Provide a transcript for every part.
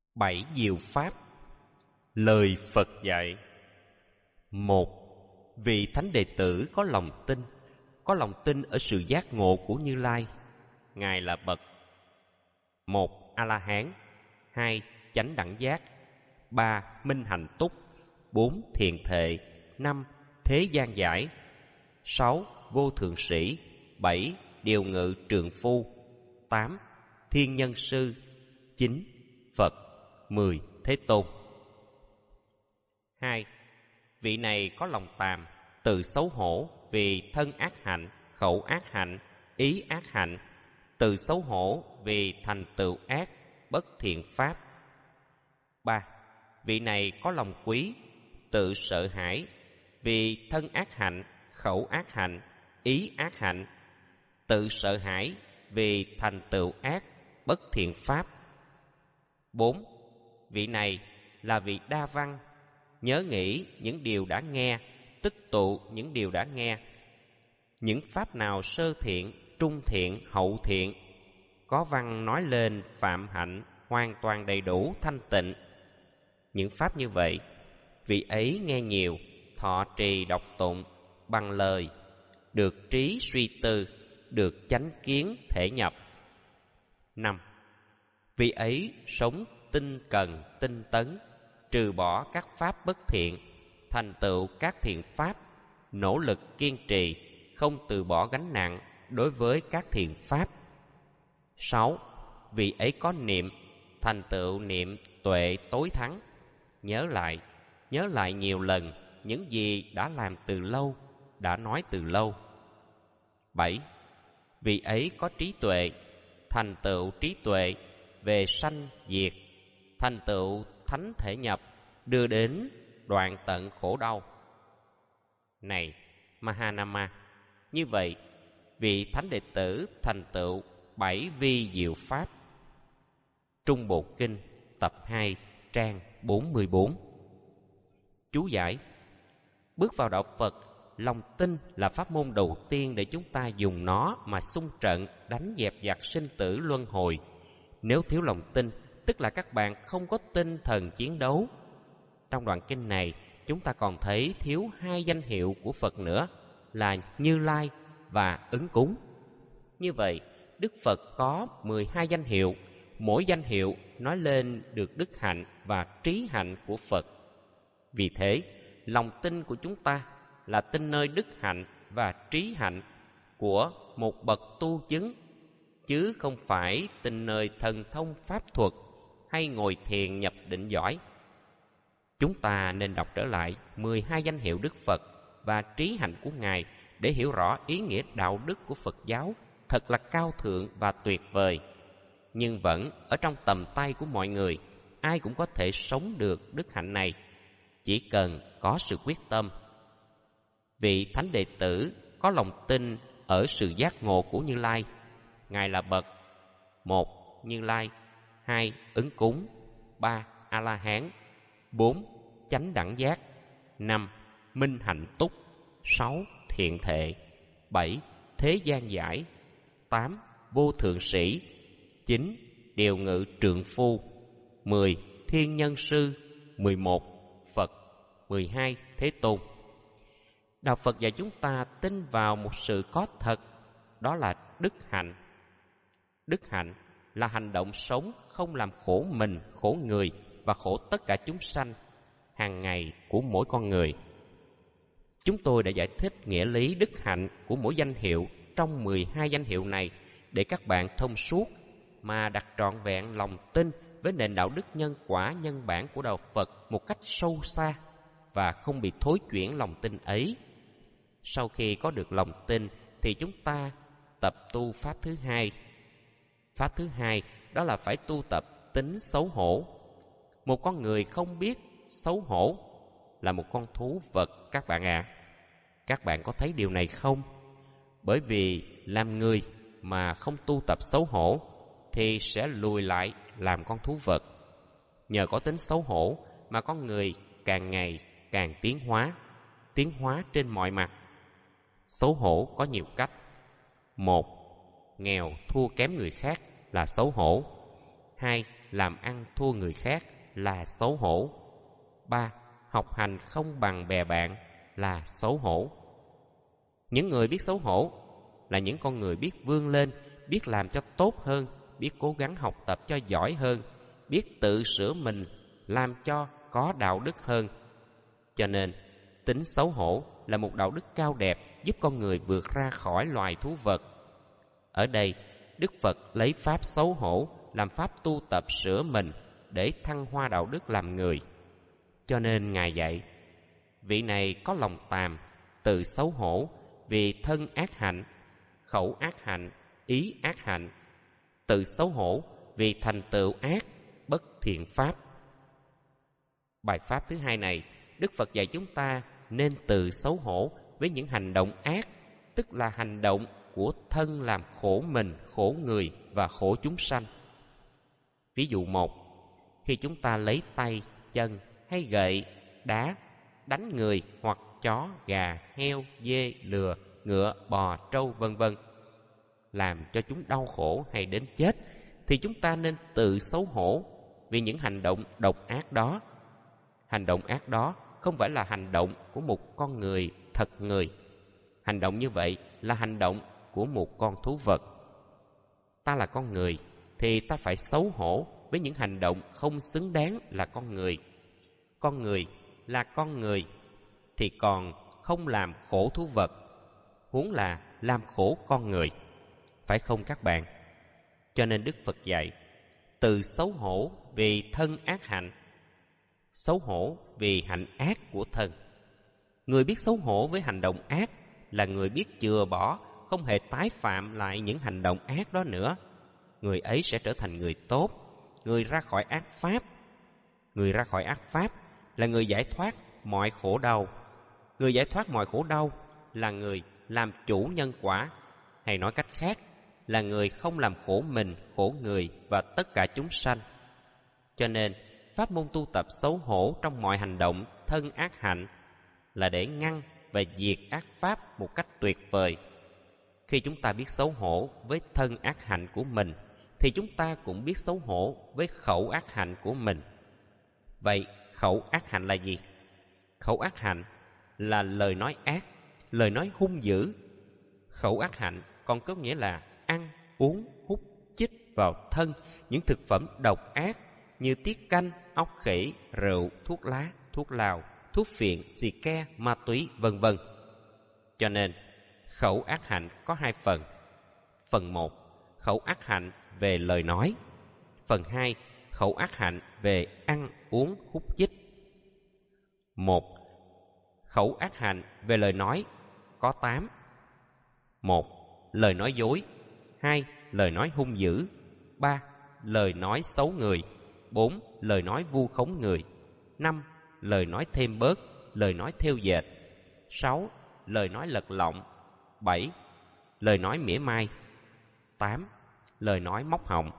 7 diệu pháp. Lời Phật dạy. 1. Vị thánh đệ tử có lòng tin ở sự giác ngộ của Như Lai. Ngài là bậc 1. A-la-hán, 2. Chánh đẳng giác, 3. Minh hạnh túc, 4. Thiền thệ, 5. Thế gian giải, 6. Vô thượng sĩ, 7. Điều ngự trượng phu, 8. Thiên nhân sư, 9. Phật, 10. Thế Tôn. 2. Vị này có lòng tàm, tự xấu hổ vì thân ác hạnh, khẩu ác hạnh, ý ác hạnh, tự xấu hổ vì thành tựu ác, bất thiện pháp. 3. Vị này có lòng quý, tự sợ hãi vì thân ác hạnh, khẩu ác hạnh, ý ác hạnh, tự sợ hãi vì thành tựu ác, bất thiện pháp. 4. Vị này là vị đa văn, nhớ nghĩ những điều đã nghe, tích tụ những điều đã nghe. Những pháp nào sơ thiện, trung thiện, hậu thiện, có văn nói lên phạm hạnh, hoàn toàn đầy đủ thanh tịnh. Những pháp như vậy, vị ấy nghe nhiều, thọ trì đọc tụng, bằng lời, được trí suy tư, được chánh kiến thể nhập. 5. Vị ấy sống tinh cần, tinh tấn, trừ bỏ các pháp bất thiện, thành tựu các thiện pháp, nỗ lực kiên trì, không từ bỏ gánh nặng đối với các thiện pháp. 6. Vị ấy có niệm, thành tựu niệm tuệ tối thắng, nhớ lại nhiều lần những gì đã làm từ lâu, đã nói từ lâu. 7. Vị ấy có trí tuệ, thành tựu trí tuệ về sanh diệt, thành tựu thánh thể nhập, đưa đến đoạn tận khổ đau. Này Mahanama, như vậy vị thánh đệ tử thành tựu 7 vi diệu pháp. Trung Bộ Kinh tập 2 trang 44. Chú giải: bước vào đạo Phật, lòng tin là pháp môn đầu tiên để chúng ta dùng nó mà xung trận đánh dẹp giặc sinh tử luân hồi. Nếu thiếu lòng tin, tức là các bạn không có tinh thần chiến đấu. Trong đoạn kinh này, chúng ta còn thấy thiếu 2 danh hiệu của Phật nữa là Như Lai và Ứng Cúng. Như vậy, Đức Phật có 12 danh hiệu, mỗi danh hiệu nói lên được đức hạnh và trí hạnh của Phật. Vì thế, lòng tin của chúng ta là tin nơi đức hạnh và trí hạnh của một bậc tu chứng, chứ không phải tin nơi thần thông pháp thuật hay ngồi thiền nhập định giỏi. Chúng ta nên đọc trở lại 12 danh hiệu Đức Phật và trí hạnh của Ngài để hiểu rõ ý nghĩa đạo đức của Phật giáo thật là cao thượng và tuyệt vời. Nhưng vẫn ở trong tầm tay của mọi người, ai cũng có thể sống được đức hạnh này, chỉ cần có sự quyết tâm. Vị thánh đệ tử có lòng tin ở sự giác ngộ của Như Lai. Ngài là bậc 1. Như Lai, 2. Ứng Cúng, 3. A-la-hán, 4. Chánh đẳng giác, 5. Minh hạnh túc, 6. Thiện thệ, 7. Thế gian giải, 8. Vô thượng sĩ, 9. Điều ngự trượng phu, 10. Thiên nhân sư, 11. Phật, 12. Thế Tôn. Đạo Phật dạy chúng ta tin vào một sự có thật, đó là đức hạnh. Đức hạnh là hành động sống không làm khổ mình, khổ người và khổ tất cả chúng sanh hàng ngày của mỗi con người. Chúng tôi đã giải thích nghĩa lý đức hạnh của mỗi danh hiệu trong 12 danh hiệu này để các bạn thông suốt mà đặt trọn vẹn lòng tin với nền đạo đức nhân quả nhân bản của đạo Phật một cách sâu xa và không bị thối chuyển lòng tin ấy. Sau khi có được lòng tin thì chúng ta tập tu pháp thứ hai. Pháp thứ hai đó là phải tu tập tính xấu hổ. Một con người không biết xấu hổ là một con thú vật các bạn ạ. Các bạn có thấy điều này không? Bởi vì làm người mà không tu tập xấu hổ thì sẽ lùi lại làm con thú vật. Nhờ có tính xấu hổ mà con người càng ngày càng tiến hóa trên mọi mặt. Xấu hổ có nhiều cách. 1. Nghèo thua kém người khác là xấu hổ. 2. làm ăn thua người khác là xấu hổ. 3. Học hành không bằng bè bạn là xấu hổ. Những người biết xấu hổ là những con người biết vươn lên, biết làm cho tốt hơn, biết cố gắng học tập cho giỏi hơn, biết tự sửa mình, làm cho có đạo đức hơn. Cho nên, tính xấu hổ là một đạo đức cao đẹp giúp con người vượt ra khỏi loài thú vật. Ở đây, Đức Phật lấy pháp xấu hổ làm pháp tu tập sửa mình để thăng hoa đạo đức làm người. Cho nên Ngài dạy, vị này có lòng tàm, tự xấu hổ vì thân ác hạnh, khẩu ác hạnh, ý ác hạnh, tự xấu hổ vì thành tựu ác, bất thiện pháp. Bài pháp thứ hai này, Đức Phật dạy chúng ta nên tự xấu hổ với những hành động ác, tức là hành động của thân làm khổ mình, khổ người và khổ chúng sanh. Ví dụ một, khi chúng ta lấy tay, chân hay gậy, đá đánh người hoặc chó, gà, heo, dê, lừa, ngựa, bò, trâu vân vân, làm cho chúng đau khổ hay đến chết, thì chúng ta nên tự xấu hổ vì những hành động độc ác đó. Hành động ác đó không phải là hành động của một con người thật người. Hành động như vậy là hành động của một con thú vật. Ta là con người thì ta phải xấu hổ với những hành động không xứng đáng là con người. Con người là con người thì còn không làm khổ thú vật, huống là làm khổ con người. Phải không các bạn? Cho nên Đức Phật dạy, tự xấu hổ vì thân ác hạnh, xấu hổ vì hạnh ác của thân. Người biết xấu hổ với hành động ác là người biết chừa bỏ, không hề tái phạm lại những hành động ác đó nữa. Người ấy sẽ trở thành người tốt, người ra khỏi ác pháp. Người ra khỏi ác pháp là người giải thoát mọi khổ đau. Người giải thoát mọi khổ đau là người làm chủ nhân quả, hay nói cách khác là người không làm khổ mình, khổ người và tất cả chúng sanh. Cho nên, pháp môn tu tập xấu hổ trong mọi hành động thân ác hạnh là để ngăn và diệt ác pháp một cách tuyệt vời. Khi chúng ta biết xấu hổ với thân ác hạnh của mình, thì chúng ta cũng biết xấu hổ với khẩu ác hạnh của mình. Vậy, khẩu ác hạnh là gì? Khẩu ác hạnh là lời nói ác, lời nói hung dữ. Khẩu ác hạnh còn có nghĩa là ăn, uống, hút, chích vào thân những thực phẩm độc ác như tiết canh, ốc khỉ, rượu, thuốc lá, thuốc lào, thuốc phiện, xì ke, ma túy, vân vân. Cho nên, khẩu ác hạnh có hai phần. Phần 1, khẩu ác hạnh về lời nói. Phần 2, khẩu ác hạnh về ăn, uống, hút chích. 1. Khẩu ác hạnh về lời nói có 8. 1. Lời nói dối. 2. Lời nói hung dữ. 3. Lời nói xấu người. 4. Lời nói vu khống người. 5. Lời nói thêm bớt, lời nói thêu dệt. 6. Lời nói lật lọng. 7. Lời nói mỉa mai. 8. Lời nói móc họng.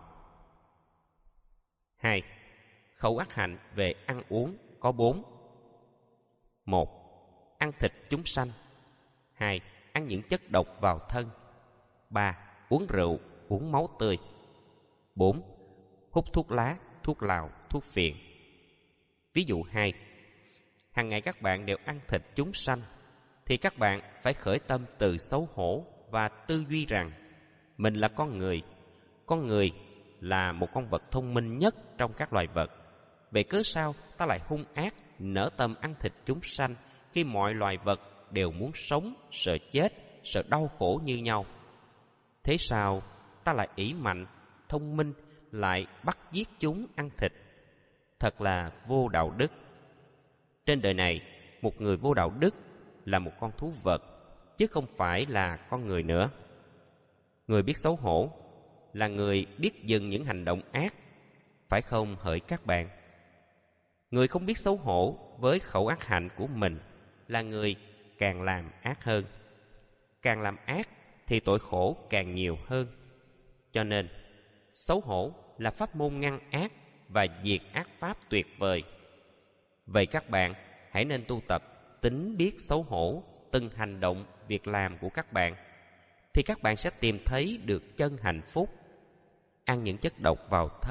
2. Khẩu ác hạnh về ăn uống có 4. 1. Ăn thịt chúng sanh. 2. Ăn những chất độc vào thân. 3. Uống rượu, uống máu tươi. 4. Hút thuốc lá, thuốc lào, thuốc phiện. Ví dụ 2. Hàng ngày các bạn đều ăn thịt chúng sanh, thì các bạn phải khởi tâm từ xấu hổ và tư duy rằng mình là con người. Con người là một con vật thông minh nhất trong các loài vật. Vậy cớ sao ta lại hung ác, nỡ tâm ăn thịt chúng sanh khi mọi loài vật đều muốn sống, sợ chết, sợ đau khổ như nhau? Thế sao ta lại ỷ mạnh, thông minh, lại bắt giết chúng ăn thịt? Thật là vô đạo đức. Trên đời này, một người vô đạo đức là một con thú vật, chứ không phải là con người nữa. Người biết xấu hổ là người biết dừng những hành động ác, phải không hỡi các bạn? Người không biết xấu hổ với khẩu ác hạnh của mình là người càng làm ác hơn. Càng làm ác thì tội khổ càng nhiều hơn. Cho nên, xấu hổ là pháp môn ngăn ác và diệt ác pháp tuyệt vời. Vậy các bạn hãy nên tu tập tính biết xấu hổ từng hành động, việc làm của các bạn, thì các bạn sẽ tìm thấy được chân hạnh phúc. Ăn những chất độc vào thân,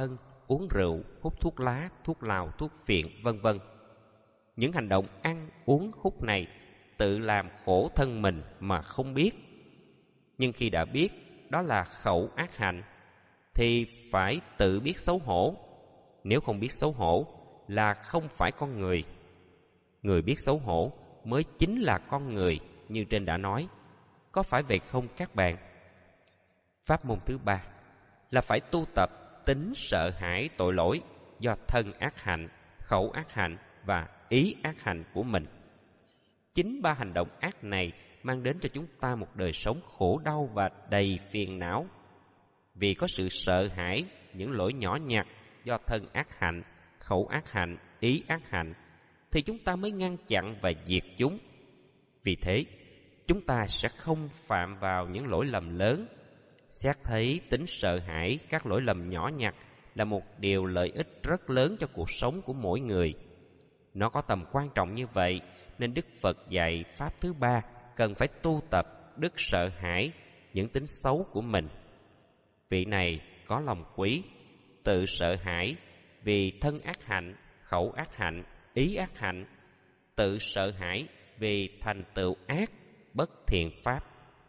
uống rượu, hút thuốc lá, thuốc lào, thuốc phiện, vân vân. Những hành động ăn, uống, hút này tự làm khổ thân mình mà không biết. Nhưng khi đã biết đó là khẩu ác hạnh thì phải tự biết xấu hổ. Nếu không biết xấu hổ là không phải con người. Người biết xấu hổ mới chính là con người như trên đã nói. Có phải vậy không các bạn? Pháp môn thứ ba là phải tu tập tính sợ hãi tội lỗi do thân ác hạnh, khẩu ác hạnh và ý ác hạnh của mình. Chính ba hành động ác này mang đến cho chúng ta một đời sống khổ đau và đầy phiền não. Vì có sự sợ hãi những lỗi nhỏ nhặt do thân ác hạnh, khẩu ác hạnh, ý ác hạnh, thì chúng ta mới ngăn chặn và diệt chúng. Vì thế, chúng ta sẽ không phạm vào những lỗi lầm lớn. Xét thấy tính sợ hãi các lỗi lầm nhỏ nhặt là một điều lợi ích rất lớn cho cuộc sống của mỗi người. Nó có tầm quan trọng như vậy nên Đức Phật dạy pháp thứ ba cần phải tu tập đức sợ hãi những tính xấu của mình. Vị này có lòng quý, tự sợ hãi vì thân ác hạnh, khẩu ác hạnh, ý ác hạnh, tự sợ hãi vì thành tựu ác, bất thiện pháp.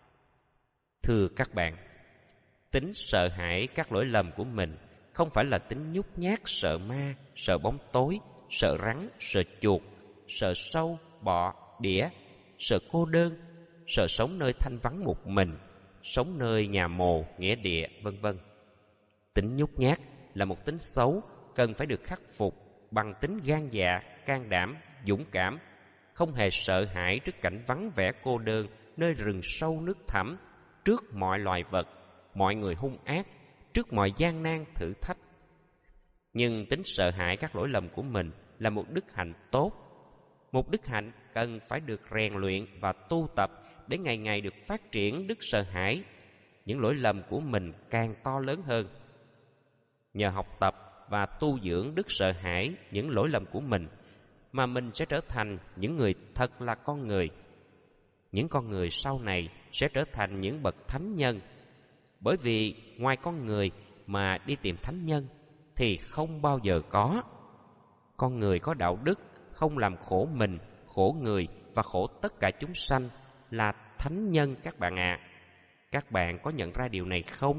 Thưa các bạn, tính sợ hãi các lỗi lầm của mình không phải là tính nhút nhát sợ ma, sợ bóng tối, sợ rắn, sợ chuột, sợ sâu, bọ, đỉa, sợ cô đơn, sợ sống nơi thanh vắng một mình, sống nơi nhà mồ, nghĩa địa, vân vân. Tính nhút nhát là một tính xấu cần phải được khắc phục bằng tính gan dạ, can đảm, dũng cảm, không hề sợ hãi trước cảnh vắng vẻ cô đơn nơi rừng sâu nước thẳm, trước mọi loài vật, mọi người hung ác, trước mọi gian nan thử thách. Nhưng tính sợ hãi các lỗi lầm của mình là một đức hạnh tốt. Một đức hạnh cần phải được rèn luyện và tu tập để ngày ngày được phát triển đức sợ hãi những lỗi lầm của mình càng to lớn hơn. Nhờ học tập và tu dưỡng đức sợ hãi những lỗi lầm của mình mà mình sẽ trở thành những người thật là con người. Những con người sau này sẽ trở thành những bậc thánh nhân. Bởi vì ngoài con người mà đi tìm thánh nhân thì không bao giờ có. Con người có đạo đức, không làm khổ mình, khổ người và khổ tất cả chúng sanh là thánh nhân các bạn ạ. Các bạn có nhận ra điều này không?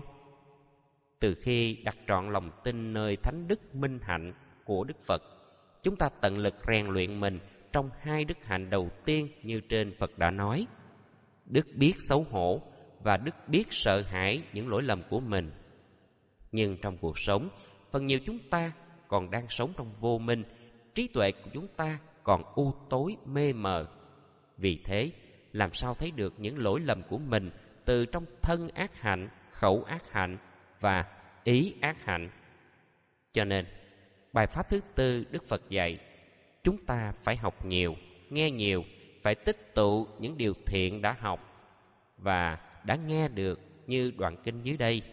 Từ khi đặt trọn lòng tin nơi thánh đức minh hạnh của Đức Phật, chúng ta tận lực rèn luyện mình trong hai đức hạnh đầu tiên như trên Phật đã nói: đức biết xấu hổ và đức biết sợ hãi những lỗi lầm của mình. Nhưng trong cuộc sống, phần nhiều chúng ta còn đang sống trong vô minh, trí tuệ của chúng ta còn u tối mê mờ. Vì thế, làm sao thấy được những lỗi lầm của mình từ trong thân ác hạnh, khẩu ác hạnh và ý ác hạnh? Cho nên, bài pháp thứ tư Đức Phật dạy, chúng ta phải học nhiều, nghe nhiều, phải tích tụ những điều thiện đã học và đã nghe được như đoạn kinh dưới đây.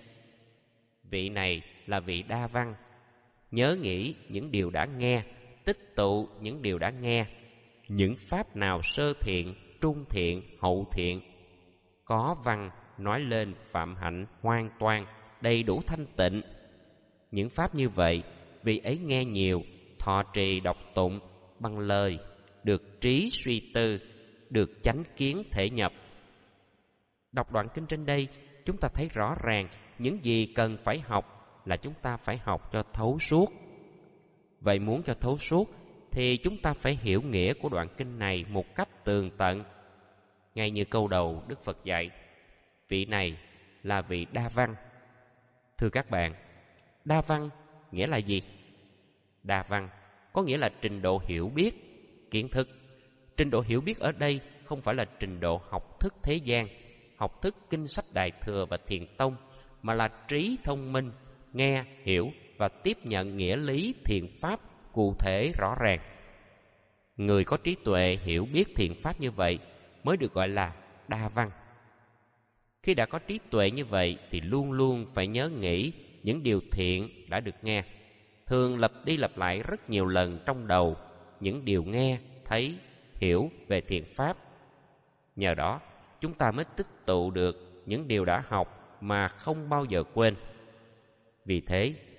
Vị này là vị đa văn, nhớ nghĩ những điều đã nghe, tích tụ những điều đã nghe. Những pháp nào sơ thiện, trung thiện, hậu thiện, có văn nói lên phạm hạnh hoàn toàn, đầy đủ thanh tịnh. Những pháp như vậy, vị ấy nghe nhiều, thọ trì đọc tụng bằng lời, được trí suy tư, được chánh kiến thể nhập. Đọc đoạn kinh trên đây, chúng ta thấy rõ ràng những gì cần phải học là chúng ta phải học cho thấu suốt. Vậy muốn cho thấu suốt thì chúng ta phải hiểu nghĩa của đoạn kinh này một cách tường tận. Ngay như câu đầu Đức Phật dạy, vị này là vị đa văn. Thưa các bạn, đa văn nghĩa là gì? Đa văn có nghĩa là trình độ hiểu biết, kiến thức. Trình độ hiểu biết ở đây không phải là trình độ học thức thế gian, học thức kinh sách Đại Thừa và Thiền Tông, mà là trí thông minh, nghe, hiểu và tiếp nhận nghĩa lý thiện pháp cụ thể rõ ràng. Người có trí tuệ hiểu biết thiện pháp như vậy mới được gọi là đa văn. Khi đã có trí tuệ như vậy thì luôn luôn phải nhớ nghĩ những điều thiện đã được nghe, thường lặp đi lặp lại rất nhiều lần trong đầu những điều nghe, thấy, hiểu về thiện pháp. Nhờ đó, chúng ta mới tích tụ được những điều đã học mà không bao giờ quên. Vì thế,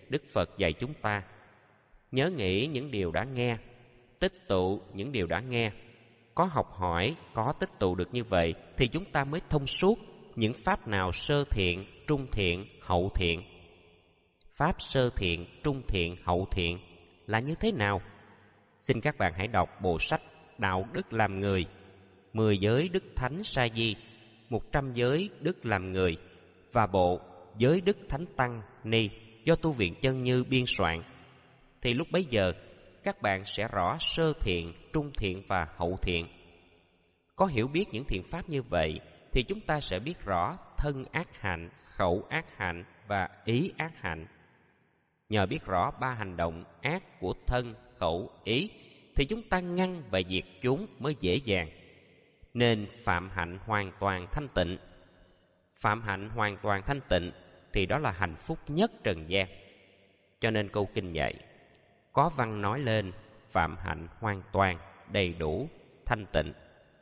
Đức Phật dạy chúng ta nhớ nghĩ những điều đã nghe, tích tụ những điều đã nghe. Có học hỏi, có tích tụ được như vậy thì chúng ta mới thông suốt những pháp nào sơ thiện, trung thiện, hậu thiện. Pháp sơ thiện, trung thiện, hậu thiện là như thế nào? Xin các bạn hãy đọc bộ sách Đạo đức làm người, 10 giới đức thánh sa di, 100 giới đức làm người và bộ Giới đức thánh tăng ni do Tu viện Chân Như biên soạn. Thì lúc bấy giờ các bạn sẽ rõ sơ thiện, trung thiện và hậu thiện. Có hiểu biết những thiện pháp như vậy thì chúng ta sẽ biết rõ thân ác hạnh, khẩu ác hạnh và ý ác hạnh. Nhờ biết rõ ba hành động ác của thân, khẩu, ý thì chúng ta ngăn và diệt chúng mới dễ dàng. Nên phạm hạnh hoàn toàn thanh tịnh. Phạm hạnh hoàn toàn thanh tịnh thì đó là hạnh phúc nhất trần gian. Cho nên câu kinh dạy có văn nói lên phạm hạnh hoàn toàn, đầy đủ, thanh tịnh.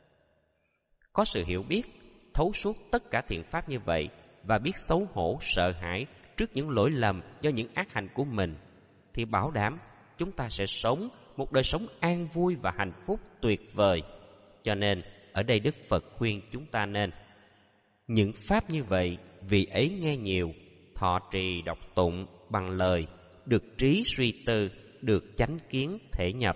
Có sự hiểu biết, thấu suốt tất cả thiện pháp như vậy và biết xấu hổ, sợ hãi trước những lỗi lầm do những ác hành của mình thì bảo đảm chúng ta sẽ sống một đời sống an vui và hạnh phúc tuyệt vời. Cho nên ở đây Đức Phật khuyên chúng ta nên những pháp như vậy vì ấy nghe nhiều, thọ trì đọc tụng bằng lời, được trí suy tư, được chánh kiến thể nhập.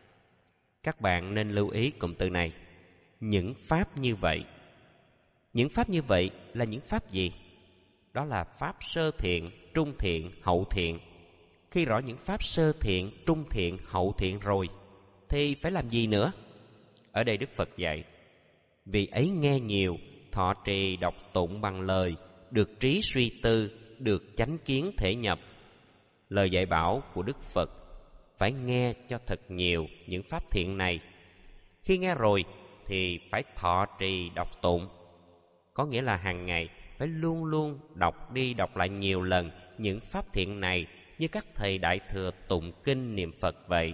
Các bạn nên lưu ý cụm từ này, những pháp như vậy. Những pháp như vậy là những pháp gì? Đó là pháp sơ thiện, trung thiện, hậu thiện. Khi rõ những pháp sơ thiện, trung thiện, hậu thiện rồi thì phải làm gì nữa? Ở đây Đức Phật dạy vì ấy nghe nhiều, thọ trì đọc tụng bằng lời, được trí suy tư, được chánh kiến thể nhập. Lời dạy bảo của Đức Phật phải nghe cho thật nhiều những pháp thiện này. Khi nghe rồi thì phải thọ trì đọc tụng, có nghĩa là hàng ngày phải luôn luôn đọc đi đọc lại nhiều lần những pháp thiện này, như các thầy đại thừa tụng kinh niệm Phật vậy.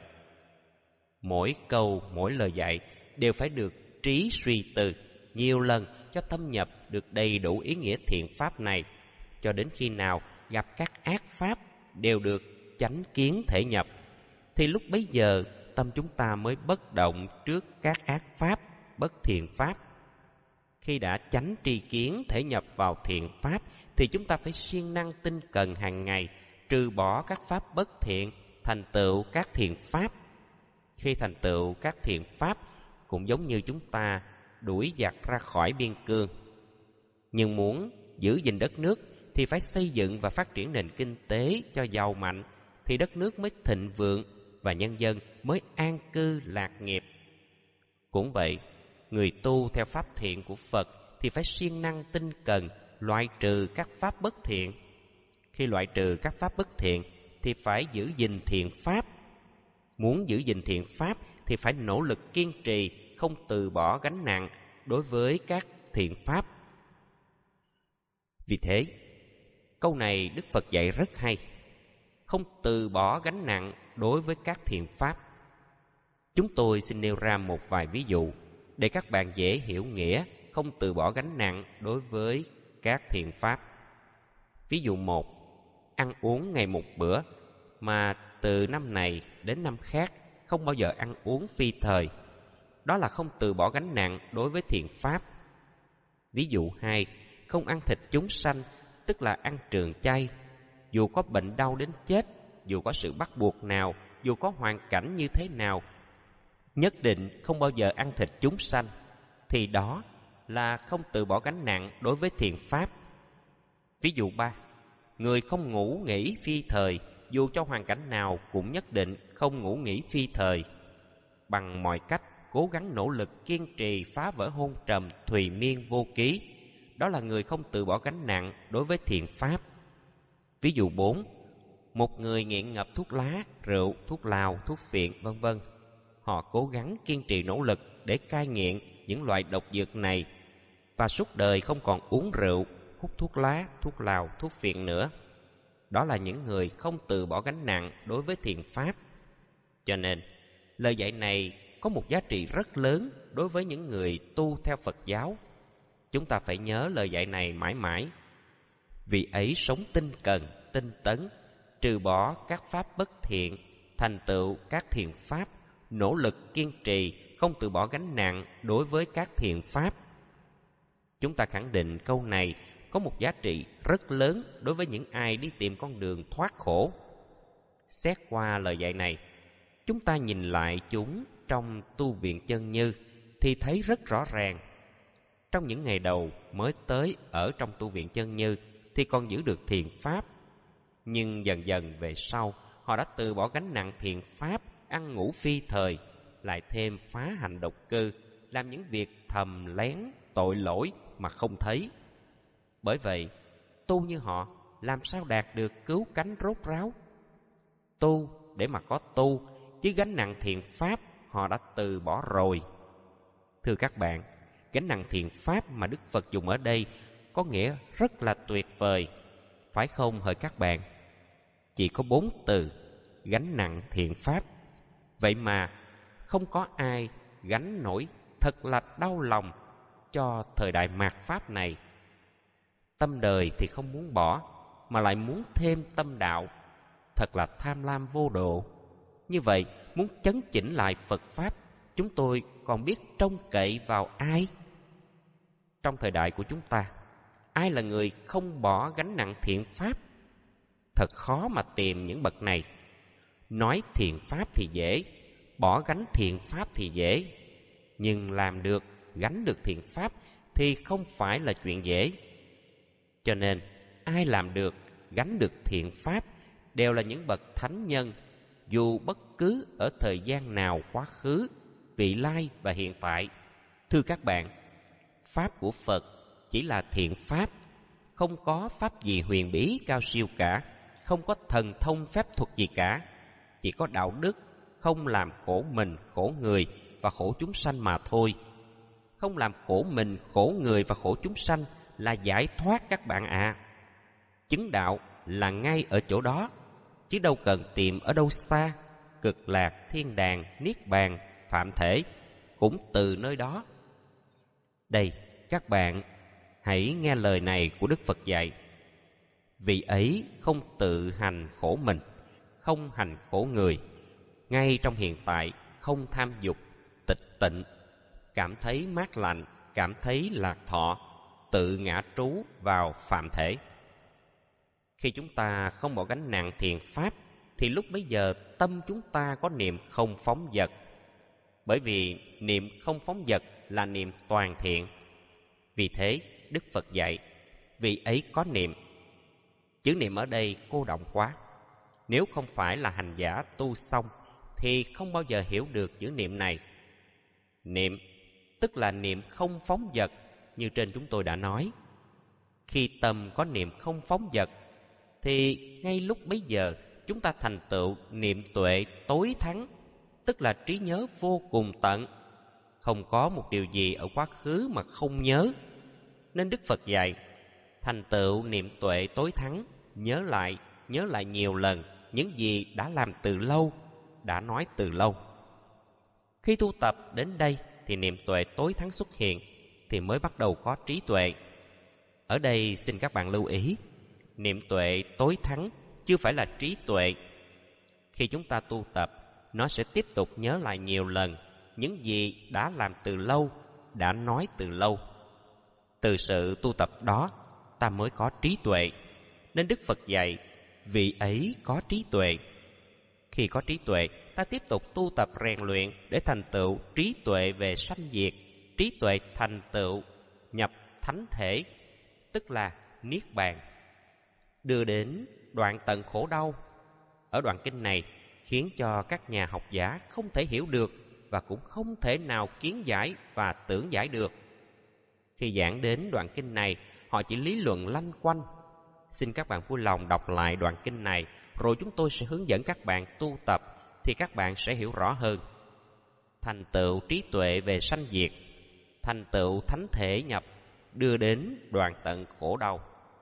Mỗi câu, mỗi lời dạy đều phải được trí suy tư nhiều lần cho thâm nhập được đầy đủ ý nghĩa thiện pháp này, cho đến khi nào gặp các ác pháp đều được chánh kiến thể nhập, thì lúc bấy giờ tâm chúng ta mới bất động trước các ác pháp, bất thiện pháp. Khi đã chánh tri kiến thể nhập vào thiện pháp thì chúng ta phải siêng năng tinh cần hàng ngày trừ bỏ các pháp bất thiện, thành tựu các thiện pháp. Khi thành tựu các thiện pháp cũng giống như chúng ta đuổi giặc ra khỏi biên cương. Nhưng muốn giữ gìn đất nước thì phải xây dựng và phát triển nền kinh tế cho giàu mạnh, thì đất nước mới thịnh vượng và nhân dân mới an cư lạc nghiệp. Cũng vậy, người tu theo pháp thiện của Phật thì phải siêng năng tinh cần loại trừ các pháp bất thiện. Khi loại trừ các pháp bất thiện thì phải giữ gìn thiện pháp. Muốn giữ gìn thiện pháp thì phải nỗ lực kiên trì, không từ bỏ gánh nặng đối với các thiện pháp. Vì thế, câu này Đức Phật dạy rất hay, không từ bỏ gánh nặng đối với các thiện pháp. Chúng tôi xin nêu ra một vài ví dụ để các bạn dễ hiểu nghĩa không từ bỏ gánh nặng đối với các thiện pháp. Ví dụ 1, ăn uống ngày một bữa mà từ năm này đến năm khác không bao giờ ăn uống phi thời. Đó là không từ bỏ gánh nặng đối với thiện pháp. Ví dụ 2, không ăn thịt chúng sanh, tức là ăn trường chay. Dù có bệnh đau đến chết, dù có sự bắt buộc nào, dù có hoàn cảnh như thế nào, nhất định không bao giờ ăn thịt chúng sanh, thì đó là không từ bỏ gánh nặng đối với thiện pháp. Ví dụ 3, người không ngủ nghỉ phi thời, dù cho hoàn cảnh nào cũng nhất định không ngủ nghỉ phi thời. Bằng mọi cách cố gắng nỗ lực kiên trì phá vỡ hôn trầm thùy miên vô ký. Đó là người không từ bỏ gánh nặng đối với thiện pháp. Ví dụ 4, một người nghiện ngập thuốc lá, rượu, thuốc lào, thuốc phiện, vân vân. Họ cố gắng kiên trì nỗ lực để cai nghiện những loại độc dược này và suốt đời không còn uống rượu, hút thuốc lá, thuốc lào, thuốc phiện nữa. Đó là những người không từ bỏ gánh nặng đối với thiện pháp. Cho nên, lời dạy này có một giá trị rất lớn đối với những người tu theo Phật giáo. Chúng ta phải nhớ lời dạy này mãi mãi. Vì ấy sống tinh cần, tinh tấn, trừ bỏ các pháp bất thiện, thành tựu các thiện pháp, nỗ lực kiên trì, không từ bỏ gánh nặng đối với các thiện pháp. Chúng ta khẳng định câu này có một giá trị rất lớn đối với những ai đi tìm con đường thoát khổ. Xét qua lời dạy này, chúng ta nhìn lại chúng trong tu viện Chân Như thì thấy rất rõ ràng. Trong những ngày đầu mới tới ở trong tu viện Chân Như thì còn giữ được thiện pháp, nhưng dần dần về sau họ đã từ bỏ gánh nặng thiện pháp, ăn ngủ phi thời, lại thêm phá hành độc cư, làm những việc thầm lén tội lỗi mà không thấy. Bởi vậy, tu như họ làm sao đạt được cứu cánh rốt ráo? Tu để mà có tu, chứ gánh nặng thiện pháp họ đã từ bỏ rồi. Thưa các bạn, gánh nặng thiện pháp mà Đức Phật dùng ở đây có nghĩa rất là tuyệt vời, phải không hỡi các bạn? Chỉ có 4 từ: gánh nặng thiện pháp. Vậy mà không có ai gánh nổi, thật là đau lòng cho thời đại mạt pháp này. Tâm đời thì không muốn bỏ, mà lại muốn thêm tâm đạo, thật là tham lam vô độ. Như vậy, muốn chấn chỉnh lại Phật Pháp, chúng tôi còn biết trông cậy vào ai? Trong thời đại của chúng ta, ai là người không bỏ gánh nặng thiện Pháp? Thật khó mà tìm những bậc này. Nói thiện Pháp thì dễ, bỏ gánh thiện Pháp thì dễ, nhưng làm được, gánh được thiện Pháp thì không phải là chuyện dễ. Cho nên, ai làm được, gánh được thiện Pháp đều là những bậc thánh nhân, dù bất cứ ở thời gian nào quá khứ, vị lai và hiện tại. Thưa các bạn, Pháp của Phật chỉ là thiện Pháp, không có Pháp gì huyền bí cao siêu cả, không có thần thông phép thuật gì cả, chỉ có đạo đức, không làm khổ mình, khổ người và khổ chúng sanh mà thôi. Không làm khổ mình, khổ người và khổ chúng sanh là giải thoát các bạn ạ. Chứng đạo là ngay ở chỗ đó, chứ đâu cần tìm ở đâu xa. Cực lạc, thiên đàng, niết bàn, phạm thể cũng từ nơi đó. Đây, các bạn hãy nghe lời này của Đức Phật dạy. Vị ấy không tự hành khổ mình, không hành khổ người, ngay trong hiện tại không tham dục, tịch tịnh, cảm thấy mát lạnh, cảm thấy lạc thọ, tự ngã trú vào phạm thể. Khi chúng ta không bỏ gánh nặng thiện pháp, thì lúc bấy giờ tâm chúng ta có niệm không phóng dật. Bởi vì niệm không phóng dật là niệm toàn thiện. Vì thế, Đức Phật dạy, vị ấy có niệm. Chữ niệm ở đây cô động quá. Nếu không phải là hành giả tu xong, thì không bao giờ hiểu được chữ niệm này. Niệm, tức là niệm không phóng dật, như trên chúng tôi đã nói. Khi tâm có niệm không phóng dật, thì ngay lúc bấy giờ chúng ta thành tựu niệm tuệ tối thắng, tức là trí nhớ vô cùng tận. Không có một điều gì ở quá khứ mà không nhớ. Nên Đức Phật dạy, thành tựu niệm tuệ tối thắng, nhớ lại nhiều lần những gì đã làm từ lâu, đã nói từ lâu. Khi tu tập đến đây thì niệm tuệ tối thắng xuất hiện, thì mới bắt đầu có trí tuệ. Ở đây xin các bạn lưu ý, niệm tuệ tối thắng chưa phải là trí tuệ. Khi chúng ta tu tập, nó sẽ tiếp tục nhớ lại nhiều lần những gì đã làm từ lâu, đã nói từ lâu. Từ sự tu tập đó, ta mới có trí tuệ. Nên Đức Phật dạy, vị ấy có trí tuệ. Khi có trí tuệ, ta tiếp tục tu tập rèn luyện để thành tựu trí tuệ về sanh diệt, trí tuệ thành tựu nhập thánh thể, tức là niết bàn, đưa đến đoạn tận khổ đau. Ở đoạn kinh này khiến cho các nhà học giả không thể hiểu được và cũng không thể nào kiến giải và tưởng giải được. Khi giảng đến đoạn kinh này, họ chỉ lý luận lanh quanh. Xin các bạn vui lòng đọc lại đoạn kinh này, rồi chúng tôi sẽ hướng dẫn các bạn tu tập, thì các bạn sẽ hiểu rõ hơn. Thành tựu trí tuệ về sanh diệt, thành tựu thánh thể nhập, đưa đến đoạn tận khổ đau.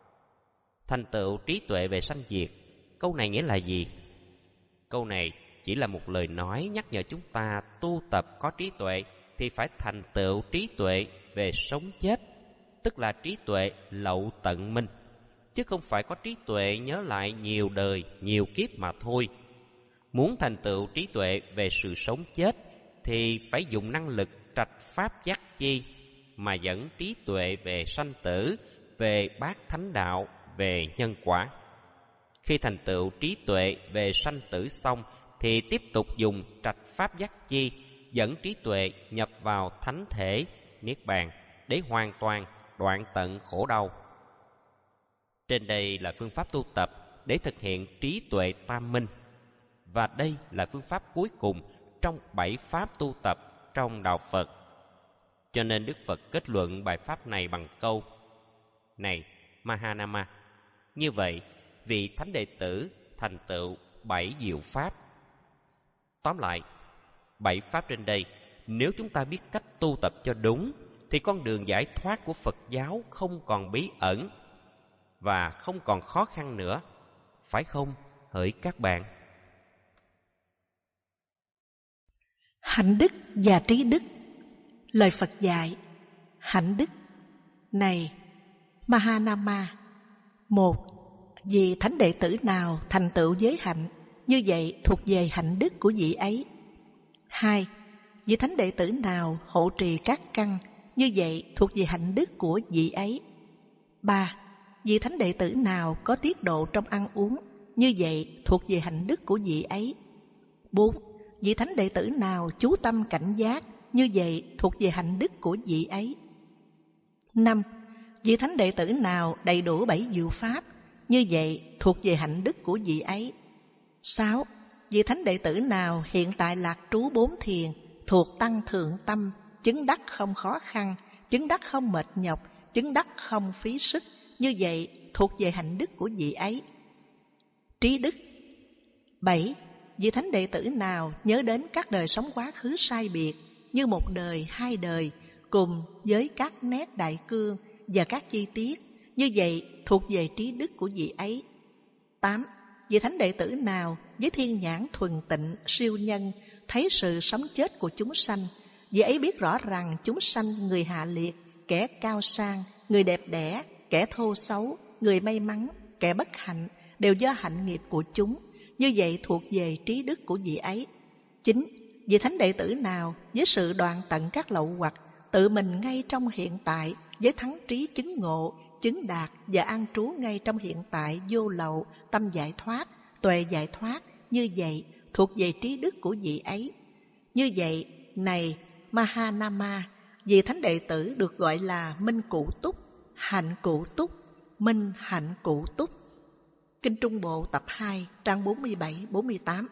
Thành tựu trí tuệ về sanh diệt, câu này nghĩa là gì? Câu này chỉ là một lời nói nhắc nhở chúng ta tu tập có trí tuệ thì phải thành tựu trí tuệ về sống chết, tức là trí tuệ lậu tận minh. chứ không phải có trí tuệ nhớ lại nhiều đời, nhiều kiếp mà thôi. Muốn thành tựu trí tuệ về sự sống chết thì phải dùng năng lực trạch pháp giác chi mà dẫn trí tuệ về sanh tử, về bát thánh đạo, về nhân quả. Khi thành tựu trí tuệ về sanh tử xong thì tiếp tục dùng trạch pháp giác chi dẫn trí tuệ nhập vào thánh thể niết bàn để hoàn toàn đoạn tận khổ đau. Trên đây là phương pháp tu tập để thực hiện trí tuệ tam minh, và đây là phương pháp cuối cùng trong 7 pháp tu tập trong đạo Phật. Cho nên Đức Phật kết luận bài pháp này bằng câu: Này Mahanama, như vậy vị thánh đệ tử thành tựu 7 diệu pháp. Tóm lại, 7 pháp trên đây, nếu chúng ta biết cách tu tập cho đúng thì con đường giải thoát của Phật giáo không còn bí ẩn và không còn khó khăn nữa, phải không hỡi các bạn? Hạnh đức và trí đức. Lời Phật dạy: hạnh đức. Này Mahanama, một, vì thánh đệ tử nào thành tựu giới hạnh, như vậy thuộc về hạnh đức của vị ấy. Hai, vì thánh đệ tử nào hộ trì các căn, như vậy thuộc về hạnh đức của vị ấy. Ba, vì thánh đệ tử nào có tiết độ trong ăn uống, như vậy thuộc về hạnh đức của vị ấy. Bốn, vì thánh đệ tử nào chú tâm cảnh giác, như vậy thuộc về hạnh đức của vị ấy. Năm, vì thánh đệ tử nào đầy đủ 7 diệu pháp, như vậy thuộc về hạnh đức của vị ấy. 6. Vì thánh đệ tử nào hiện tại lạc trú 4 thiền, thuộc tăng thượng tâm, chứng đắc không khó khăn, chứng đắc không mệt nhọc, chứng đắc không phí sức, như vậy thuộc về hạnh đức của vị ấy. Trí đức. 7. Vì thánh đệ tử nào nhớ đến các đời sống quá khứ sai biệt, như một đời, 2 đời, cùng với các nét đại cương và các chi tiết, như vậy thuộc về trí đức của vị ấy. 8. Vì thánh đệ tử nào với thiên nhãn thuần tịnh, siêu nhân, thấy sự sống chết của chúng sanh, vị ấy biết rõ rằng chúng sanh người hạ liệt, kẻ cao sang, người đẹp đẽ, kẻ thô xấu, người may mắn, kẻ bất hạnh, đều do hạnh nghiệp của chúng, như vậy thuộc về trí đức của vị ấy. 9. Vì thánh đệ tử nào với sự đoạn tận các lậu hoặc, tự mình ngay trong hiện tại, với thắng trí chứng ngộ, chứng đạt và an trú ngay trong hiện tại vô lậu, tâm giải thoát, tuệ giải thoát, như vậy thuộc về trí đức của vị ấy. Như vậy, này Mahanama, vị thánh đệ tử được gọi là minh cụ túc, hạnh cụ túc, minh hạnh cụ túc. Kinh Trung Bộ tập 2, trang 47-48.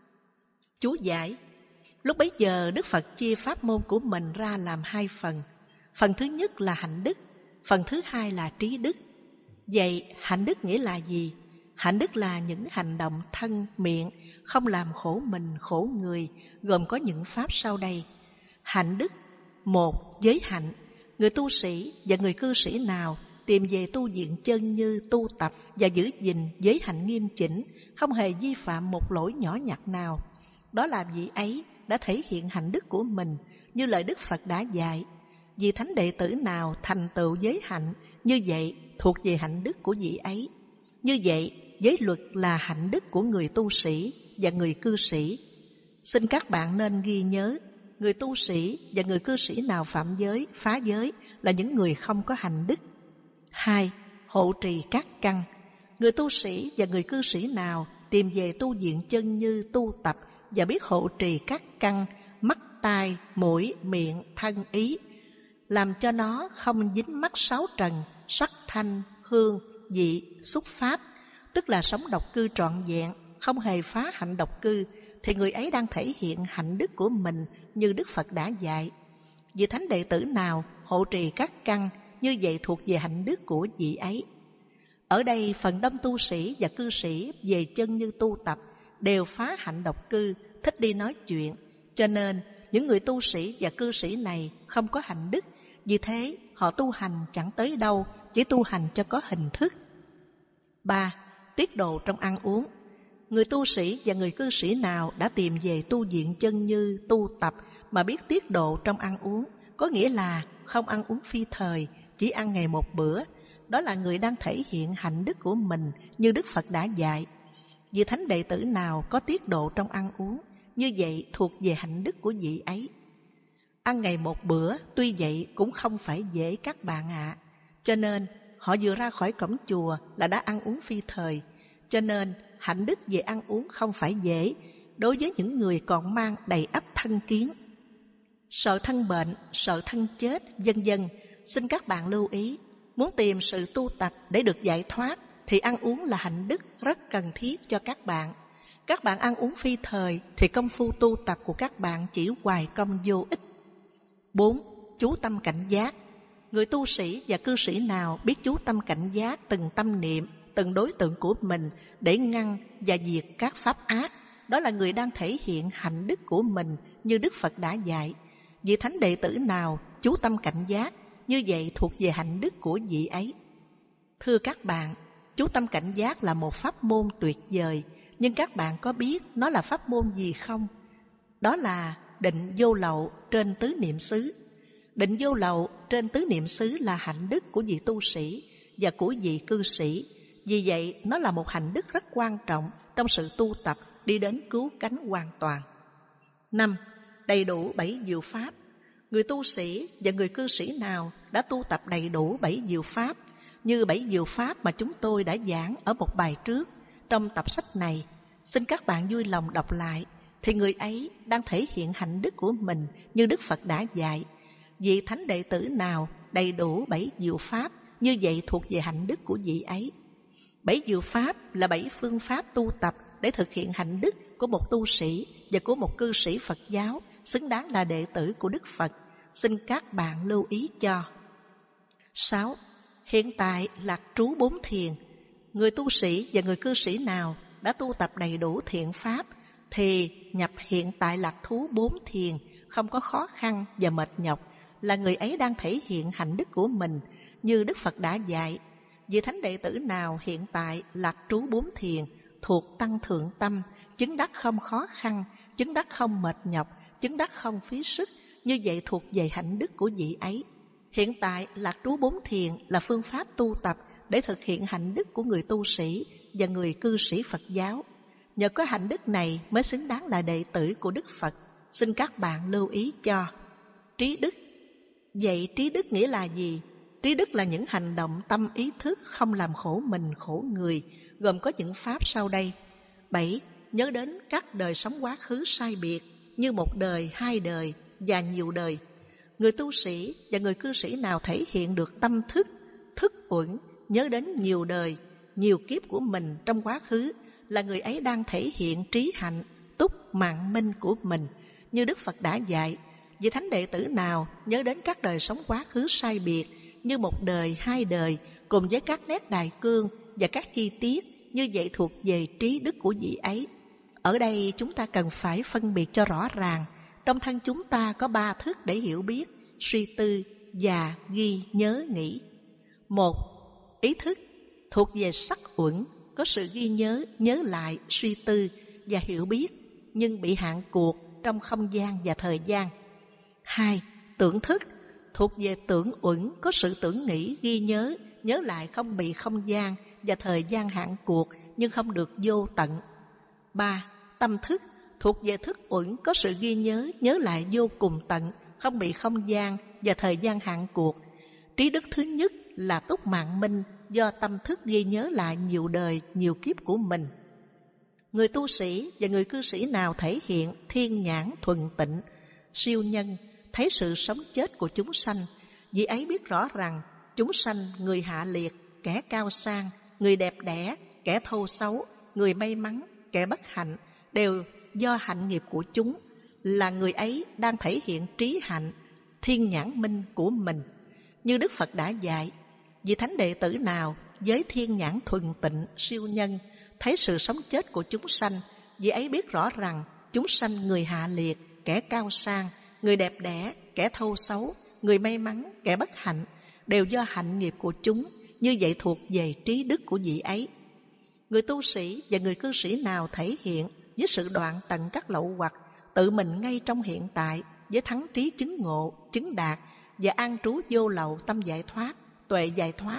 Chú giải: lúc bấy giờ Đức Phật chia pháp môn của mình ra làm 2 phần. Phần thứ nhất là hạnh đức, phần thứ hai là trí đức. Vậy hạnh đức nghĩa là gì? Hạnh đức là những hành động thân, miệng, không làm khổ mình, khổ người, gồm có những pháp sau đây. Hạnh đức. 1. Giới hạnh. Người tu sĩ và người cư sĩ nào tìm về tu viện chân như tu tập và giữ gìn giới hạnh nghiêm chỉnh, không hề vi phạm một lỗi nhỏ nhặt nào, đó là vị ấy đã thể hiện hạnh đức của mình như lời Đức Phật đã dạy. Vì thánh đệ tử nào thành tựu giới hạnh, như vậy thuộc về hạnh đức của vị ấy. Như vậy, giới luật là hạnh đức của người tu sĩ và người cư sĩ. Xin các bạn nên ghi nhớ, người tu sĩ và người cư sĩ nào phạm giới, phá giới là những người không có hạnh đức. 2. Hộ trì các căn. Người tu sĩ và người cư sĩ nào tìm về tu viện chân như tu tập và biết hộ trì các căn mắt, tai, mũi, miệng, thân, ý, làm cho nó không dính mắc 6 trần, sắc, thanh, hương, vị, xúc pháp, tức là sống độc cư trọn vẹn, không hề phá hạnh độc cư, thì người ấy đang thể hiện hạnh đức của mình như Đức Phật đã dạy. Vì thánh đệ tử nào hộ trì các căn, như vậy thuộc về hạnh đức của vị ấy. Ở đây phần đông tu sĩ và cư sĩ về chân như tu tập đều phá hạnh độc cư, thích đi nói chuyện, cho nên những người tu sĩ và cư sĩ này không có hạnh đức, vì thế họ tu hành chẳng tới đâu, chỉ tu hành cho có hình thức. 3. Tiết độ trong ăn uống. Người tu sĩ và người cư sĩ nào đã tìm về tu viện chân như tu tập mà biết tiết độ trong ăn uống, có nghĩa là không ăn uống phi thời, chỉ ăn ngày một bữa, đó là người đang thể hiện hạnh đức của mình như Đức Phật đã dạy. Vị thánh đệ tử nào có tiết độ trong ăn uống, như vậy thuộc về hạnh đức của vị ấy. Ăn ngày một bữa, tuy vậy cũng không phải dễ các bạn ạ. Cho nên, họ vừa ra khỏi cổng chùa là đã ăn uống phi thời. Cho nên, hạnh đức về ăn uống không phải dễ đối với những người còn mang đầy ắp thân kiến. Sợ thân bệnh, sợ thân chết, vân vân. Xin các bạn lưu ý, muốn tìm sự tu tập để được giải thoát thì ăn uống là hạnh đức rất cần thiết cho các bạn. Các bạn ăn uống phi thời thì công phu tu tập của các bạn chỉ hoài công vô ích. 4. Chú tâm cảnh giác. Người tu sĩ và cư sĩ nào biết chú tâm cảnh giác từng tâm niệm, từng đối tượng của mình để ngăn và diệt các pháp ác, đó là người đang thể hiện hạnh đức của mình như Đức Phật đã dạy. Vị thánh đệ tử nào chú tâm cảnh giác, như vậy thuộc về hạnh đức của vị ấy. Thưa các bạn, chú tâm cảnh giác là một pháp môn tuyệt vời, nhưng các bạn có biết nó là pháp môn gì không? Đó là định vô lậu trên tứ niệm xứ. Định vô lậu trên tứ niệm xứ là hạnh đức của vị tu sĩ và của vị cư sĩ. Vì vậy, nó là một hạnh đức rất quan trọng trong sự tu tập đi đến cứu cánh hoàn toàn. 5. Đầy đủ 7 diệu pháp. Người tu sĩ và người cư sĩ nào đã tu tập đầy đủ 7 diệu pháp, như 7 diệu pháp mà chúng tôi đã giảng ở một bài trước trong tập sách này, xin các bạn vui lòng đọc lại, thì người ấy đang thể hiện hạnh đức của mình như Đức Phật đã dạy. Vị thánh đệ tử nào đầy đủ 7 diệu pháp, như vậy thuộc về hạnh đức của vị ấy. 7 diệu pháp là 7 phương pháp tu tập để thực hiện hạnh đức của một tu sĩ và của một cư sĩ Phật giáo xứng đáng là đệ tử của Đức Phật. Xin các bạn lưu ý cho. 6. Hiện tại lạc trú 4 thiền. Người tu sĩ và người cư sĩ nào đã tu tập đầy đủ thiện pháp thì nhập hiện tại lạc thú 4 thiền không có khó khăn và mệt nhọc, là người ấy đang thể hiện hạnh đức của mình như Đức Phật đã dạy. Vị thánh đệ tử nào hiện tại lạc trú 4 thiền thuộc tăng thượng tâm, chứng đắc không khó khăn, chứng đắc không mệt nhọc, chứng đắc không phí sức, như vậy thuộc về hạnh đức của vị ấy. Hiện tại lạc trú 4 thiền là phương pháp tu tập để thực hiện hạnh đức của người tu sĩ và người cư sĩ Phật giáo. Nhờ có hạnh đức này mới xứng đáng là đệ tử của Đức Phật. Xin các bạn lưu ý cho. Trí đức. Vậy trí đức nghĩa là gì? Trí đức là những hành động tâm ý thức không làm khổ mình khổ người, gồm có những pháp sau đây. 7. Nhớ đến các đời sống quá khứ sai biệt, như một đời, 2 đời và nhiều đời. Người tu sĩ và người cư sĩ nào thể hiện được tâm thức, thức uẩn, nhớ đến nhiều đời, nhiều kiếp của mình trong quá khứ, là người ấy đang thể hiện trí hạnh, túc mạng minh của mình, như Đức Phật đã dạy. Vị thánh đệ tử nào nhớ đến các đời sống quá khứ sai biệt, như một đời, 2 đời, cùng với các nét đại cương và các chi tiết, như vậy thuộc về trí đức của vị ấy. Ở đây chúng ta cần phải phân biệt cho rõ ràng, trong thân chúng ta có 3 thức để hiểu biết, suy tư và ghi nhớ nghĩ. 1. Ý thức thuộc về sắc uẩn, có sự ghi nhớ, nhớ lại, suy tư và hiểu biết, nhưng bị hạn cuộc trong không gian và thời gian. 2. Tưởng thức thuộc về tưởng uẩn, có sự tưởng nghĩ, ghi nhớ, nhớ lại không bị không gian và thời gian hạn cuộc, nhưng không được vô tận. 3. Tâm thức thuộc về thức uẩn, có sự ghi nhớ, nhớ lại vô cùng tận, không bị không gian và thời gian hạn cuộc. Trí đức thứ nhất là túc mạng minh, do tâm thức ghi nhớ lại nhiều đời, nhiều kiếp của mình. Người tu sĩ và người cư sĩ nào thể hiện thiên nhãn thuần tịnh, siêu nhân, thấy sự sống chết của chúng sanh, vì ấy biết rõ rằng chúng sanh, người hạ liệt, kẻ cao sang, người đẹp đẽ, kẻ thô xấu, người may mắn, kẻ bất hạnh, đều do hạnh nghiệp của chúng, là người ấy đang thể hiện trí hạnh, thiên nhãn minh của mình. Như Đức Phật đã dạy, vị thánh đệ tử nào với thiên nhãn thuần tịnh, siêu nhân, thấy sự sống chết của chúng sanh, vì ấy biết rõ rằng chúng sanh, người hạ liệt, kẻ cao sang, người đẹp đẽ, kẻ thô xấu, người may mắn, kẻ bất hạnh, đều do hạnh nghiệp của chúng, như vậy thuộc về trí đức của vị ấy. Người tu sĩ và người cư sĩ nào thể hiện với sự đoạn tận các lậu hoặc, tự mình ngay trong hiện tại, với thắng trí chứng ngộ, chứng đạt và an trú vô lậu tâm giải thoát, tuệ giải thoát,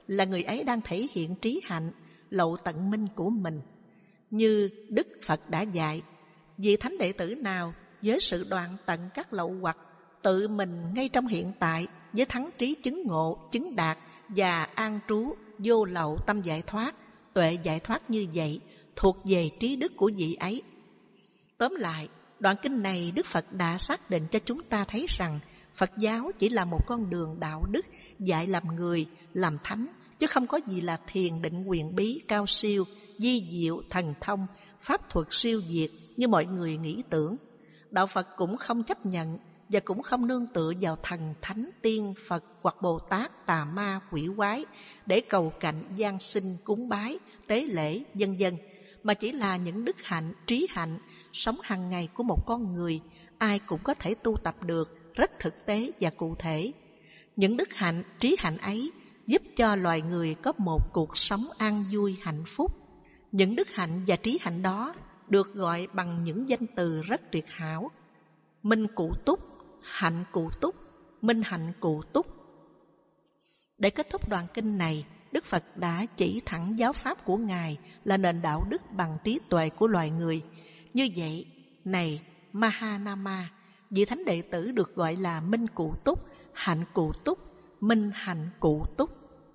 là người ấy đang thể hiện trí hạnh, lậu tận minh của mình. Như Đức Phật đã dạy, vị thánh đệ tử nào với sự đoạn tận các lậu hoặc, tự mình ngay trong hiện tại với thắng trí chứng ngộ, chứng đạt và an trú vô lậu tâm giải thoát, tuệ giải thoát như vậy, thuộc về trí đức của vị ấy. Tóm lại, đoạn kinh này Đức Phật đã xác định cho chúng ta thấy rằng Phật giáo chỉ là một con đường đạo đức dạy làm người, làm thánh, chứ không có gì là thiền định quyền bí, cao siêu, vi diệu, thần thông, pháp thuật siêu việt như mọi người nghĩ tưởng. Đạo Phật cũng không chấp nhận và cũng không nương tựa vào thần thánh, tiên, Phật hoặc Bồ Tát, tà ma, quỷ quái để cầu cạnh, gian sinh, cúng bái, tế lễ, vân vân, mà chỉ là những đức hạnh, trí hạnh, sống hàng ngày của một con người, ai cũng có thể tu tập được, rất thực tế và cụ thể. Những đức hạnh, trí hạnh ấy giúp cho loài người có một cuộc sống an vui, hạnh phúc. Những đức hạnh và trí hạnh đó được gọi bằng những danh từ rất tuyệt hảo: minh cụ túc, hạnh cụ túc, minh hạnh cụ túc. Để kết thúc đoạn kinh này, Đức Phật đã chỉ thẳng giáo pháp của Ngài là nền đạo đức bằng trí tuệ của loài người. Như vậy, này Mahanama, vị thánh đệ tử được gọi là minh cụ túc, hạnh cụ túc, minh hạnh cụ túc.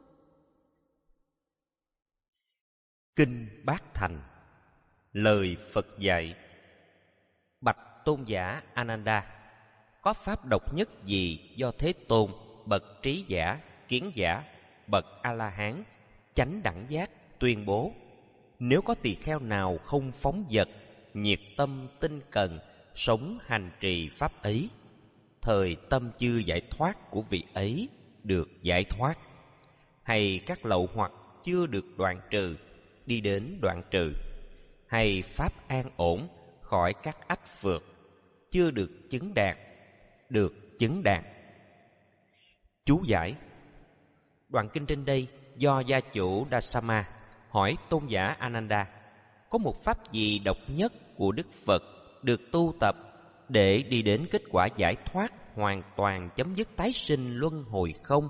Kinh Bát Thành. Lời Phật dạy: Bạch tôn giả Ananda, có pháp độc nhất gì do Thế Tôn, bậc trí giả, kiến giả, bậc A-la-hán, chánh đẳng giác tuyên bố: nếu có tỳ kheo nào không phóng dật, nhiệt tâm tinh cần, sống hành trì pháp ấy, thời tâm chưa giải thoát của vị ấy được giải thoát, hay các lậu hoặc chưa được đoạn trừ, đi đến đoạn trừ, hay pháp an ổn khỏi các ách phược chưa được chứng đạt, được chứng đạt. Chú giải: đoạn kinh trên đây do gia chủ Dasama hỏi tôn giả Ananda, có một pháp gì độc nhất của Đức Phật được tu tập để đi đến kết quả giải thoát hoàn toàn, chấm dứt tái sinh luân hồi không?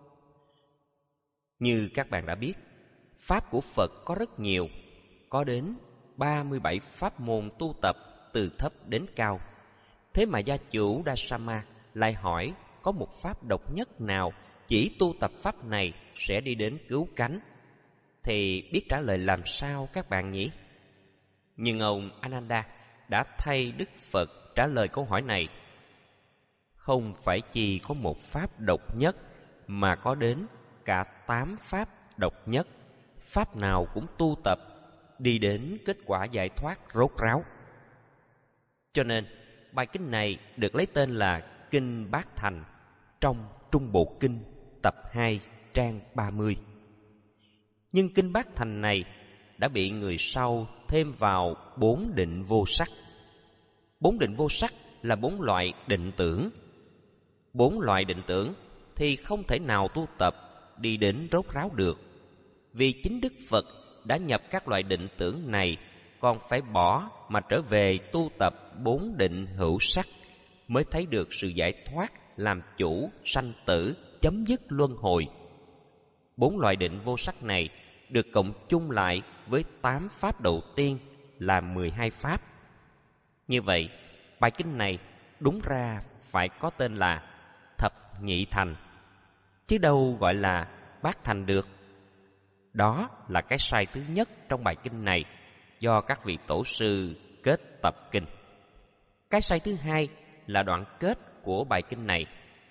Như các bạn đã biết, pháp của Phật có rất nhiều, có đến 37 pháp môn tu tập từ thấp đến cao. Thế mà gia chủ Dasama lại hỏi có một pháp độc nhất nào chỉ tu tập pháp này sẽ đi đến cứu cánh, thì biết trả lời làm sao các bạn nhỉ? Nhưng ông Ananda đã thay Đức Phật trả lời câu hỏi này. Không phải chỉ có một pháp độc nhất, mà có đến cả 8 pháp độc nhất. Pháp nào cũng tu tập đi đến kết quả giải thoát rốt ráo. Cho nên bài kinh này được lấy tên là Kinh Bát Thành trong Trung Bộ Kinh tập 2 trang 30. Nhưng Kinh Bát Thành này đã bị người sau thêm vào 4 định vô sắc. 4 định vô sắc là 4 loại định tưởng. 4 loại định tưởng thì không thể nào tu tập đi đến rốt ráo được, vì chính Đức Phật đã nhập các loại định tưởng này, còn phải bỏ mà trở về tu tập 4 định hữu sắc mới thấy được sự giải thoát, làm chủ sanh tử, chấm dứt luân hồi. 4 loại định vô sắc này được cộng chung lại với 8 pháp đầu tiên là 12 pháp. Như vậy, bài kinh này đúng ra phải có tên là Thập Nhị Thành, chứ đâu gọi là Bát Thành được. Đó là cái sai thứ nhất trong bài kinh này do các vị tổ sư kết tập kinh. Cái sai thứ hai là đoạn kết của bài kinh này: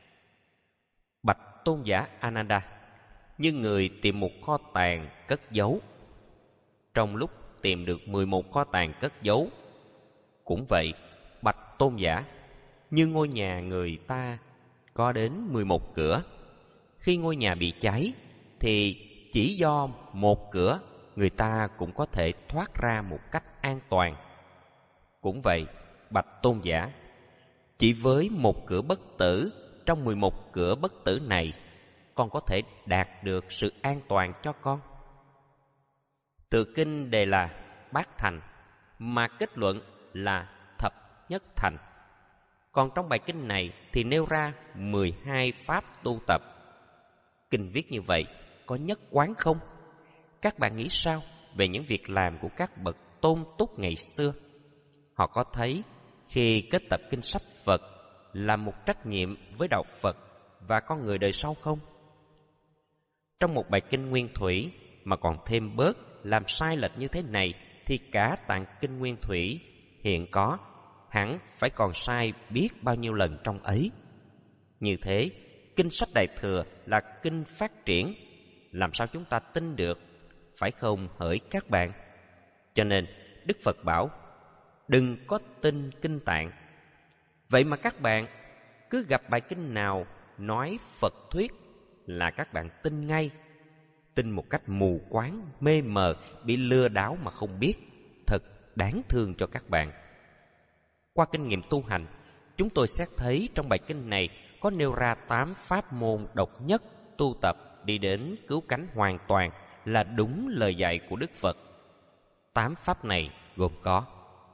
Bạch tôn giả Ananda, như người tìm một kho tàng cất giấu. Trong lúc tìm được 11 kho tàng cất giấu, cũng vậy, bạch tôn giả, như ngôi nhà người ta có đến 11 cửa. Khi ngôi nhà bị cháy thì chỉ do một cửa người ta cũng có thể thoát ra một cách an toàn. Cũng vậy, bạch tôn giả, chỉ với một cửa bất tử trong 11 cửa bất tử này, con có thể đạt được sự an toàn cho con. Từ kinh đề là Bát Thành, mà kết luận là Thập Nhất Thành. Còn trong bài kinh này thì nêu ra 12 pháp tu tập. Kinh viết như vậy có nhất quán không? Các bạn nghĩ sao về những việc làm của các bậc tôn túc ngày xưa? Họ có thấy khi kết tập kinh sách Phật là một trách nhiệm với đạo Phật và con người đời sau không? Trong một bài kinh Nguyên Thủy mà còn thêm bớt làm sai lệch như thế này thì cả tạng kinh Nguyên Thủy hiện có hẳn phải còn sai biết bao nhiêu lần trong ấy. Như thế, kinh sách Đại Thừa là kinh phát triển, làm sao chúng ta tin được, phải không hỡi các bạn? Cho nên, Đức Phật bảo, đừng có tin kinh tạng. Vậy mà các bạn cứ gặp bài kinh nào nói Phật thuyết là các bạn tin ngay, tin một cách mù quáng, mê mờ, bị lừa đảo mà không biết. Thật đáng thương cho các bạn. Qua kinh nghiệm tu hành, chúng tôi xét thấy trong bài kinh này có nêu ra 8 pháp môn độc nhất tu tập đi đến cứu cánh hoàn toàn là đúng lời dạy của Đức Phật. 8 pháp này gồm có: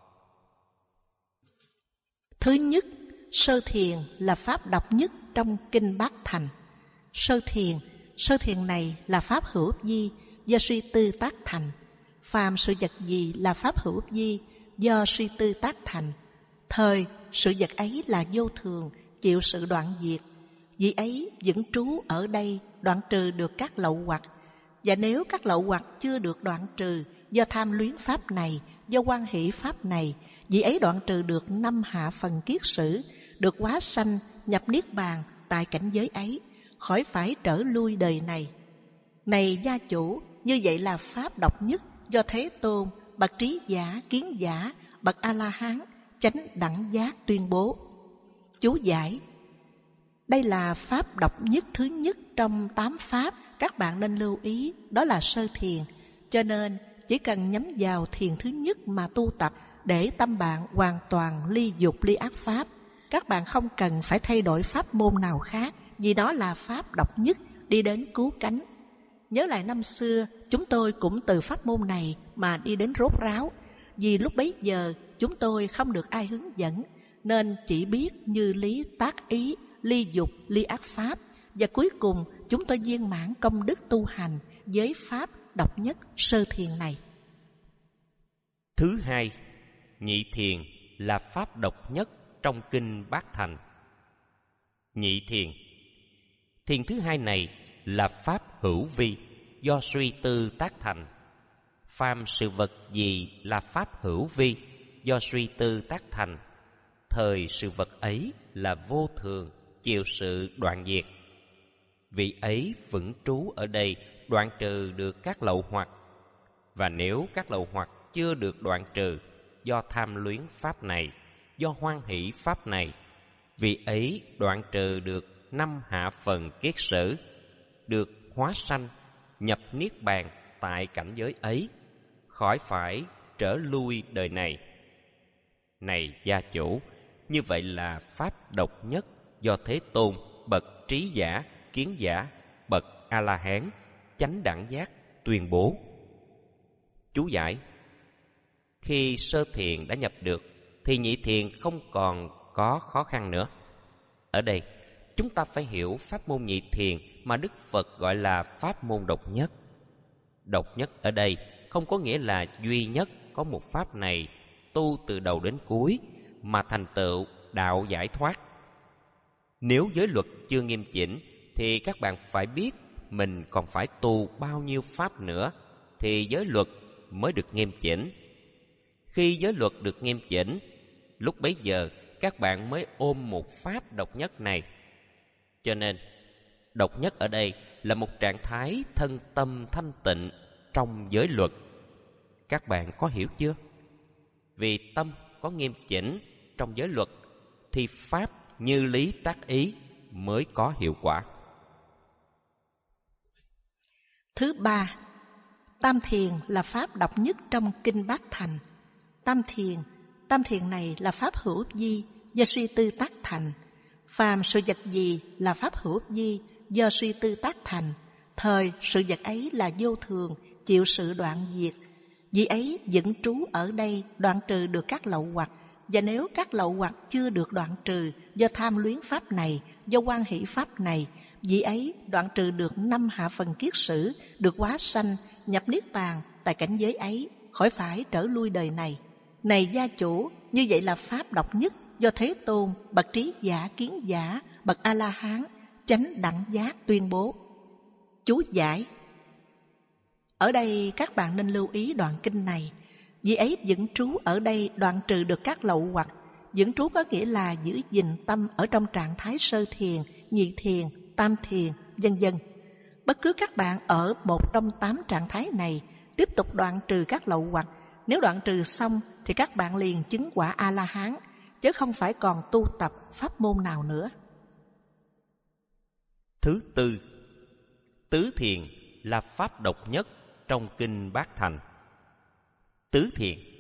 Thứ nhất, sơ thiền là pháp độc nhất trong kinh Bát Thành. Sơ thiền này là pháp hữu vi do suy tư tác thành. Phàm sự vật gì là pháp hữu vi do suy tư tác thành, thời sự vật ấy là vô thường, chịu sự đoạn diệt. Vì ấy vững trú ở đây đoạn trừ được các lậu hoặc. Và nếu các lậu hoặc chưa được đoạn trừ do tham luyến pháp này, do hoan hỷ pháp này, vì ấy đoạn trừ được 5 hạ phần kiết sử, được hóa sanh nhập niết bàn tại cảnh giới ấy, khỏi phải trở lui đời này. Này gia chủ, như vậy là pháp độc nhất do Thế Tôn, bậc trí giả, kiến giả, bậc A-la-hán, chánh đẳng giác tuyên bố. Chú giải: đây là pháp độc nhất thứ nhất trong 8 pháp, các bạn nên lưu ý, đó là sơ thiền. Cho nên chỉ cần nhắm vào thiền thứ nhất mà tu tập để tâm bạn hoàn toàn ly dục ly ác pháp. Các bạn không cần phải thay đổi pháp môn nào khác, vì đó là pháp độc nhất đi đến cứu cánh. Nhớ lại năm xưa, chúng tôi cũng từ pháp môn này mà đi đến rốt ráo. Vì lúc bấy giờ chúng tôi không được ai hướng dẫn, nên chỉ biết như lý tác ý, ly dục, ly ác pháp. Và cuối cùng chúng tôi viên mãn công đức tu hành với pháp độc nhất sơ thiền này. Thứ hai, nhị thiền là pháp độc nhất trong kinh Bát Thành. Nhị thiền, thiền thứ hai này là pháp hữu vi do suy tư tác thành. Phàm sự vật gì là pháp hữu vi do suy tư tác thành, thời sự vật ấy là vô thường, chịu sự đoạn diệt. Vị ấy vững trú ở đây đoạn trừ được các lậu hoặc. Và nếu các lậu hoặc chưa được đoạn trừ do tham luyến pháp này, do hoan hỷ pháp này, vị ấy đoạn trừ được 5 hạ phần kiết sử, được hóa sanh nhập niết bàn tại cảnh giới ấy, khỏi phải trở lui đời này. Này gia chủ, như vậy là pháp độc nhất do Thế Tôn, bậc trí giả, kiến giả, bậc A-la-hán, chánh đẳng giác tuyên bố. Chú giải: khi sơ thiền đã nhập được thì nhị thiền không còn có khó khăn nữa. Ở đây chúng ta phải hiểu pháp môn nhị thiền mà Đức Phật gọi là pháp môn độc nhất. Độc nhất ở đây không có nghĩa là duy nhất có một pháp này tu từ đầu đến cuối mà thành tựu đạo giải thoát. Nếu giới luật chưa nghiêm chỉnh thì các bạn phải biết mình còn phải tu bao nhiêu pháp nữa thì giới luật mới được nghiêm chỉnh. Khi giới luật được nghiêm chỉnh, lúc bấy giờ các bạn mới ôm một pháp độc nhất này. Cho nên, độc nhất ở đây là một trạng thái thân tâm thanh tịnh trong giới luật. Các bạn có hiểu chưa? Vì tâm có nghiêm chỉnh trong giới luật thì pháp như lý tác ý mới có hiệu quả. Thứ ba, tam thiền là pháp độc nhất trong kinh Bát Thành. Tam thiền này là pháp hữu vi do suy tư tác thành. Phàm sự vật gì là pháp hữu vi do suy tư tác thành, thời sự vật ấy là vô thường, chịu sự đoạn diệt. Vì ấy vững trú ở đây đoạn trừ được các lậu hoặc. Và nếu các lậu hoặc chưa được đoạn trừ do tham luyến pháp này, do hoan hỷ pháp này, vì ấy đoạn trừ được 5 hạ phần kiết sử, được hóa sanh, nhập niết bàn tại cảnh giới ấy, khỏi phải trở lui đời này. Này gia chủ, như vậy là pháp độc nhất do Thế Tôn, bậc trí giả, kiến giả, bậc A-la-hán, chánh đẳng giác tuyên bố. Chú giải: ở đây các bạn nên lưu ý đoạn kinh này. Vì ấy vững trú ở đây đoạn trừ được các lậu hoặc. Vững trú có nghĩa là giữ gìn tâm ở trong trạng thái sơ thiền, nhị thiền, tam thiền, vân vân. Bất cứ các bạn ở một trong 8 trạng thái này, tiếp tục đoạn trừ các lậu hoặc. Nếu đoạn trừ xong thì các bạn liền chứng quả A-la-hán, chứ không phải còn tu tập pháp môn nào nữa. Thứ tư, tứ thiền là pháp độc nhất trong kinh Bát Thành. Tứ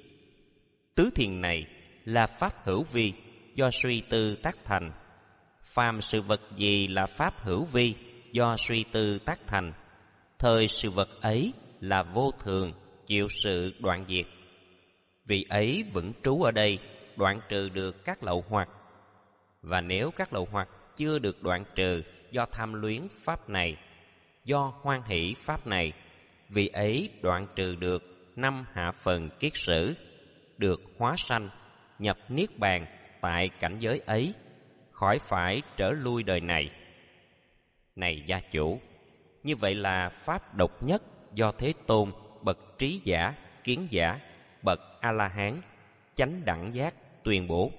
thiền này là pháp hữu vi do suy tư tác thành. Phàm sự vật gì là pháp hữu vi do suy tư tác thành, thời sự vật ấy là vô thường, chịu sự đoạn diệt. Vì ấy vững trú ở đây đoạn trừ được các lậu hoặc. Và nếu các lậu hoặc chưa được đoạn trừ do tham luyến pháp này, do hoan hỷ pháp này, vì ấy đoạn trừ được 5 hạ phần kiết sử, được hóa sanh, nhập niết bàn tại cảnh giới ấy, khỏi phải trở lui đời này. Này gia chủ, như vậy là pháp độc nhất do Thế Tôn, bậc trí giả, kiến giả, bậc A-la-hán, chánh đẳng giác tuyên bố.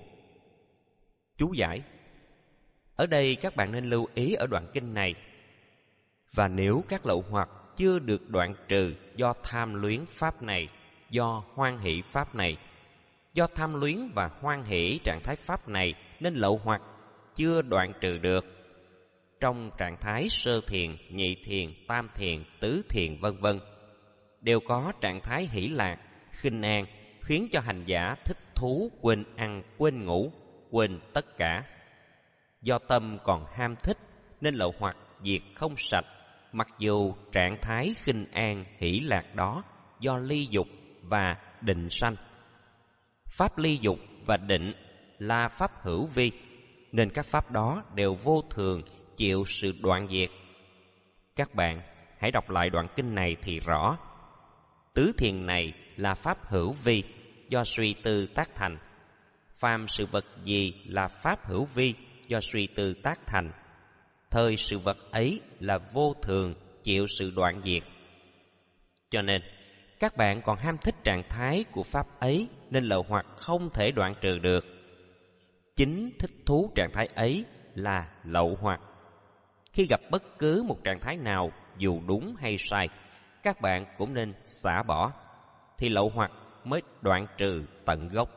Chú giải: ở đây các bạn nên lưu ý ở đoạn kinh này. Và nếu các lậu hoặc chưa được đoạn trừ do tham luyến pháp này, do hoan hỷ pháp này, do tham luyến và hoan hỷ trạng thái pháp này nên lậu hoặc chưa đoạn trừ được. Trong trạng thái sơ thiền, nhị thiền, tam thiền, tứ thiền vân vân, đều có trạng thái hỷ lạc, khinh an, khiến cho hành giả thích thú, quên ăn, quên ngủ, quên tất cả. Do tâm còn ham thích nên lậu hoặc diệt không sạch, mặc dù trạng thái khinh an, hỷ lạc đó do ly dục và định sanh. Pháp ly dục và định là pháp hữu vi, nên các pháp đó đều vô thường, chịu sự đoạn diệt. Các bạn hãy đọc lại đoạn kinh này thì rõ. Tứ thiền này là pháp hữu vi do suy tư tác thành. Phàm sự vật gì là pháp hữu vi do suy tư tác thành, thời sự vật ấy là vô thường, chịu sự đoạn diệt. Cho nên các bạn còn ham thích trạng thái của pháp ấy nên lậu hoặc không thể đoạn trừ được. Chính thích thú trạng thái ấy là lậu hoặc. Khi gặp bất cứ một trạng thái nào, dù đúng hay sai, các bạn cũng nên xả bỏ, thì lậu hoặc mới đoạn trừ tận gốc.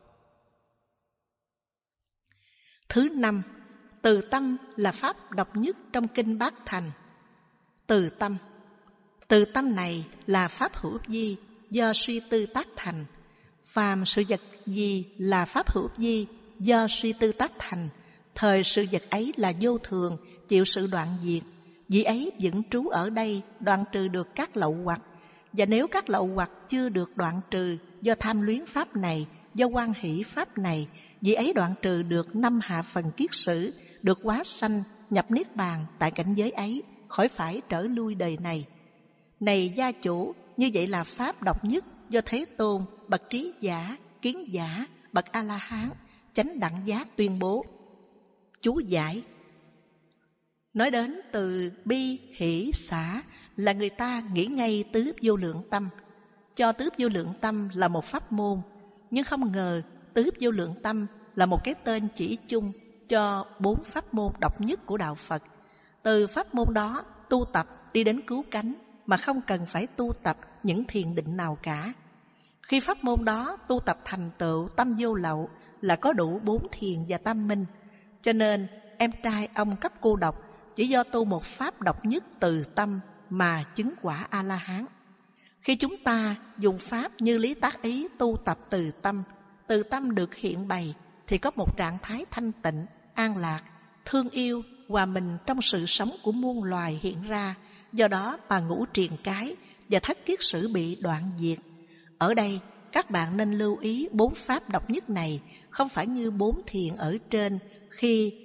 Thứ năm, từ tâm là pháp độc nhất trong kinh Bát Thành. Từ tâm này là pháp hữu vi do suy tư tác thành. Phàm sự vật gì là pháp hữu vi do suy tư tác thành, thời sự vật ấy là vô thường, chịu sự đoạn diệt. Vì ấy vững trú ở đây đoạn trừ được các lậu hoặc. Và nếu các lậu hoặc chưa được đoạn trừ do tham luyến pháp này, do hoan hỷ pháp này, vì ấy đoạn trừ được 5 hạ phần kiết sử, được hóa sanh, nhập niết bàn tại cảnh giới ấy, khỏi phải trở lui đời này. Này gia chủ, như vậy là pháp độc nhất do Thế Tôn, bậc trí giả, kiến giả, bậc A-la-hán, chánh đẳng giác tuyên bố. Chú giải: nói đến từ bi, hỷ, xả là người ta nghĩ ngay tứ vô lượng tâm, cho tứ vô lượng tâm là một pháp môn, nhưng không ngờ tứ vô lượng tâm là một cái tên chỉ chung cho 4 pháp môn độc nhất của đạo Phật. Từ pháp môn đó tu tập đi đến cứu cánh mà không cần phải tu tập những thiền định nào cả. Khi pháp môn đó tu tập thành tựu tâm vô lậu là có đủ 4 thiền và tam minh. Cho nên em trai ông cấp cô độc chỉ do tu một pháp độc nhất từ tâm mà chứng quả A-la-hán. Khi chúng ta dùng pháp như lý tác ý tu tập từ tâm được hiện bày thì có một trạng thái thanh tịnh, an lạc, thương yêu, hòa mình trong sự sống của muôn loài hiện ra. Do đó mà ngũ triền cái và thất kiết sử bị đoạn diệt. Ở đây các bạn nên lưu ý 4 pháp độc nhất này không phải như 4 thiền ở trên khi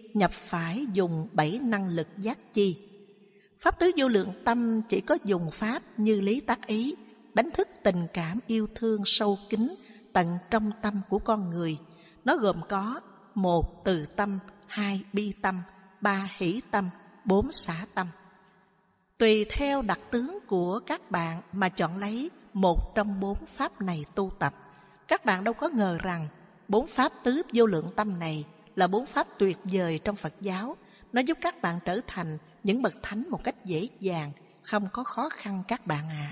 nhập phải dùng 7 năng lực giác chi. Pháp tứ vô lượng tâm chỉ có dùng pháp như lý tác ý, đánh thức tình cảm yêu thương sâu kín tận trong tâm của con người. Nó gồm có 1. Từ tâm, 2. Bi tâm, 3. Hỷ tâm, 4. Xả tâm. Tùy theo đặc tướng của các bạn mà chọn lấy một trong 4 pháp này tu tập. Các bạn đâu có ngờ rằng 4 pháp tứ vô lượng tâm này là 4 pháp tuyệt vời trong Phật giáo. Nó giúp các bạn trở thành những bậc thánh một cách dễ dàng, không có khó khăn các bạn ạ.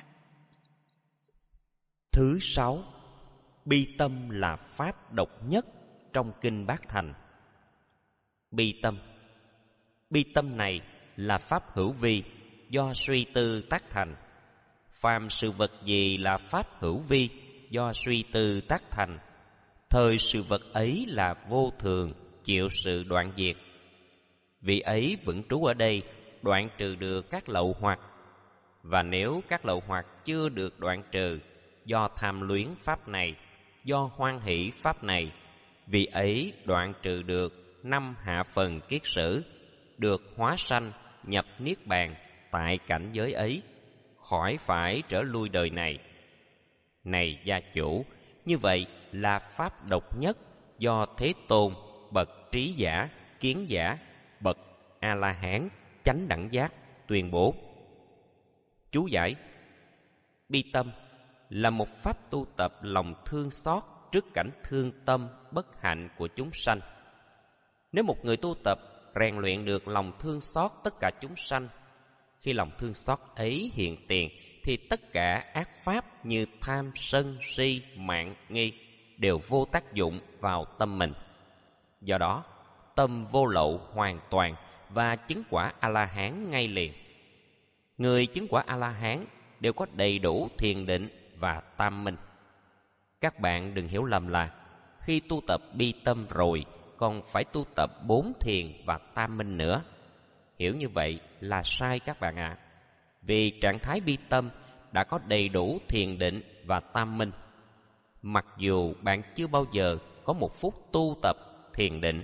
Thứ 6. Bi tâm là pháp độc nhất trong Kinh Bát Thành. Bi tâm này là pháp hữu vi do suy tư tác thành. Phàm sự vật gì là pháp hữu vi do suy tư tác thành, thời sự vật ấy là vô thường, chịu sự đoạn diệt. Vị ấy vững trú ở đây, đoạn trừ được các lậu hoặc. Và nếu các lậu hoặc chưa được đoạn trừ do tham luyến pháp này, do hoan hỷ pháp này, vị ấy đoạn trừ được 5 hạ phần kiết sử, được hóa sanh nhập niết bàn tại cảnh giới ấy, khỏi phải trở lui đời này. Này gia chủ, như vậy là pháp độc nhất do Thế Tôn, bậc trí giả, kiến giả, bậc A-la-hán, chánh đẳng giác tuyên bố. Chú giải: bi tâm là một pháp tu tập lòng thương xót trước cảnh thương tâm bất hạnh của chúng sanh. Nếu một người tu tập rèn luyện được lòng thương xót tất cả chúng sanh, khi lòng thương xót ấy hiện tiền thì tất cả ác pháp như tham, sân, si, mạn, nghi đều vô tác dụng vào tâm mình. Do đó, tâm vô lậu hoàn toàn và chứng quả A-la-hán ngay liền. Người chứng quả A-la-hán đều có đầy đủ thiền định và tam minh. Các bạn đừng hiểu lầm là khi tu tập bi tâm rồi còn phải tu tập 4 thiền và tam minh nữa. Hiểu như vậy là sai các bạn ạ. Vì trạng thái bi tâm đã có đầy đủ thiền định và tam minh, mặc dù bạn chưa bao giờ có một phút tu tập thiền định.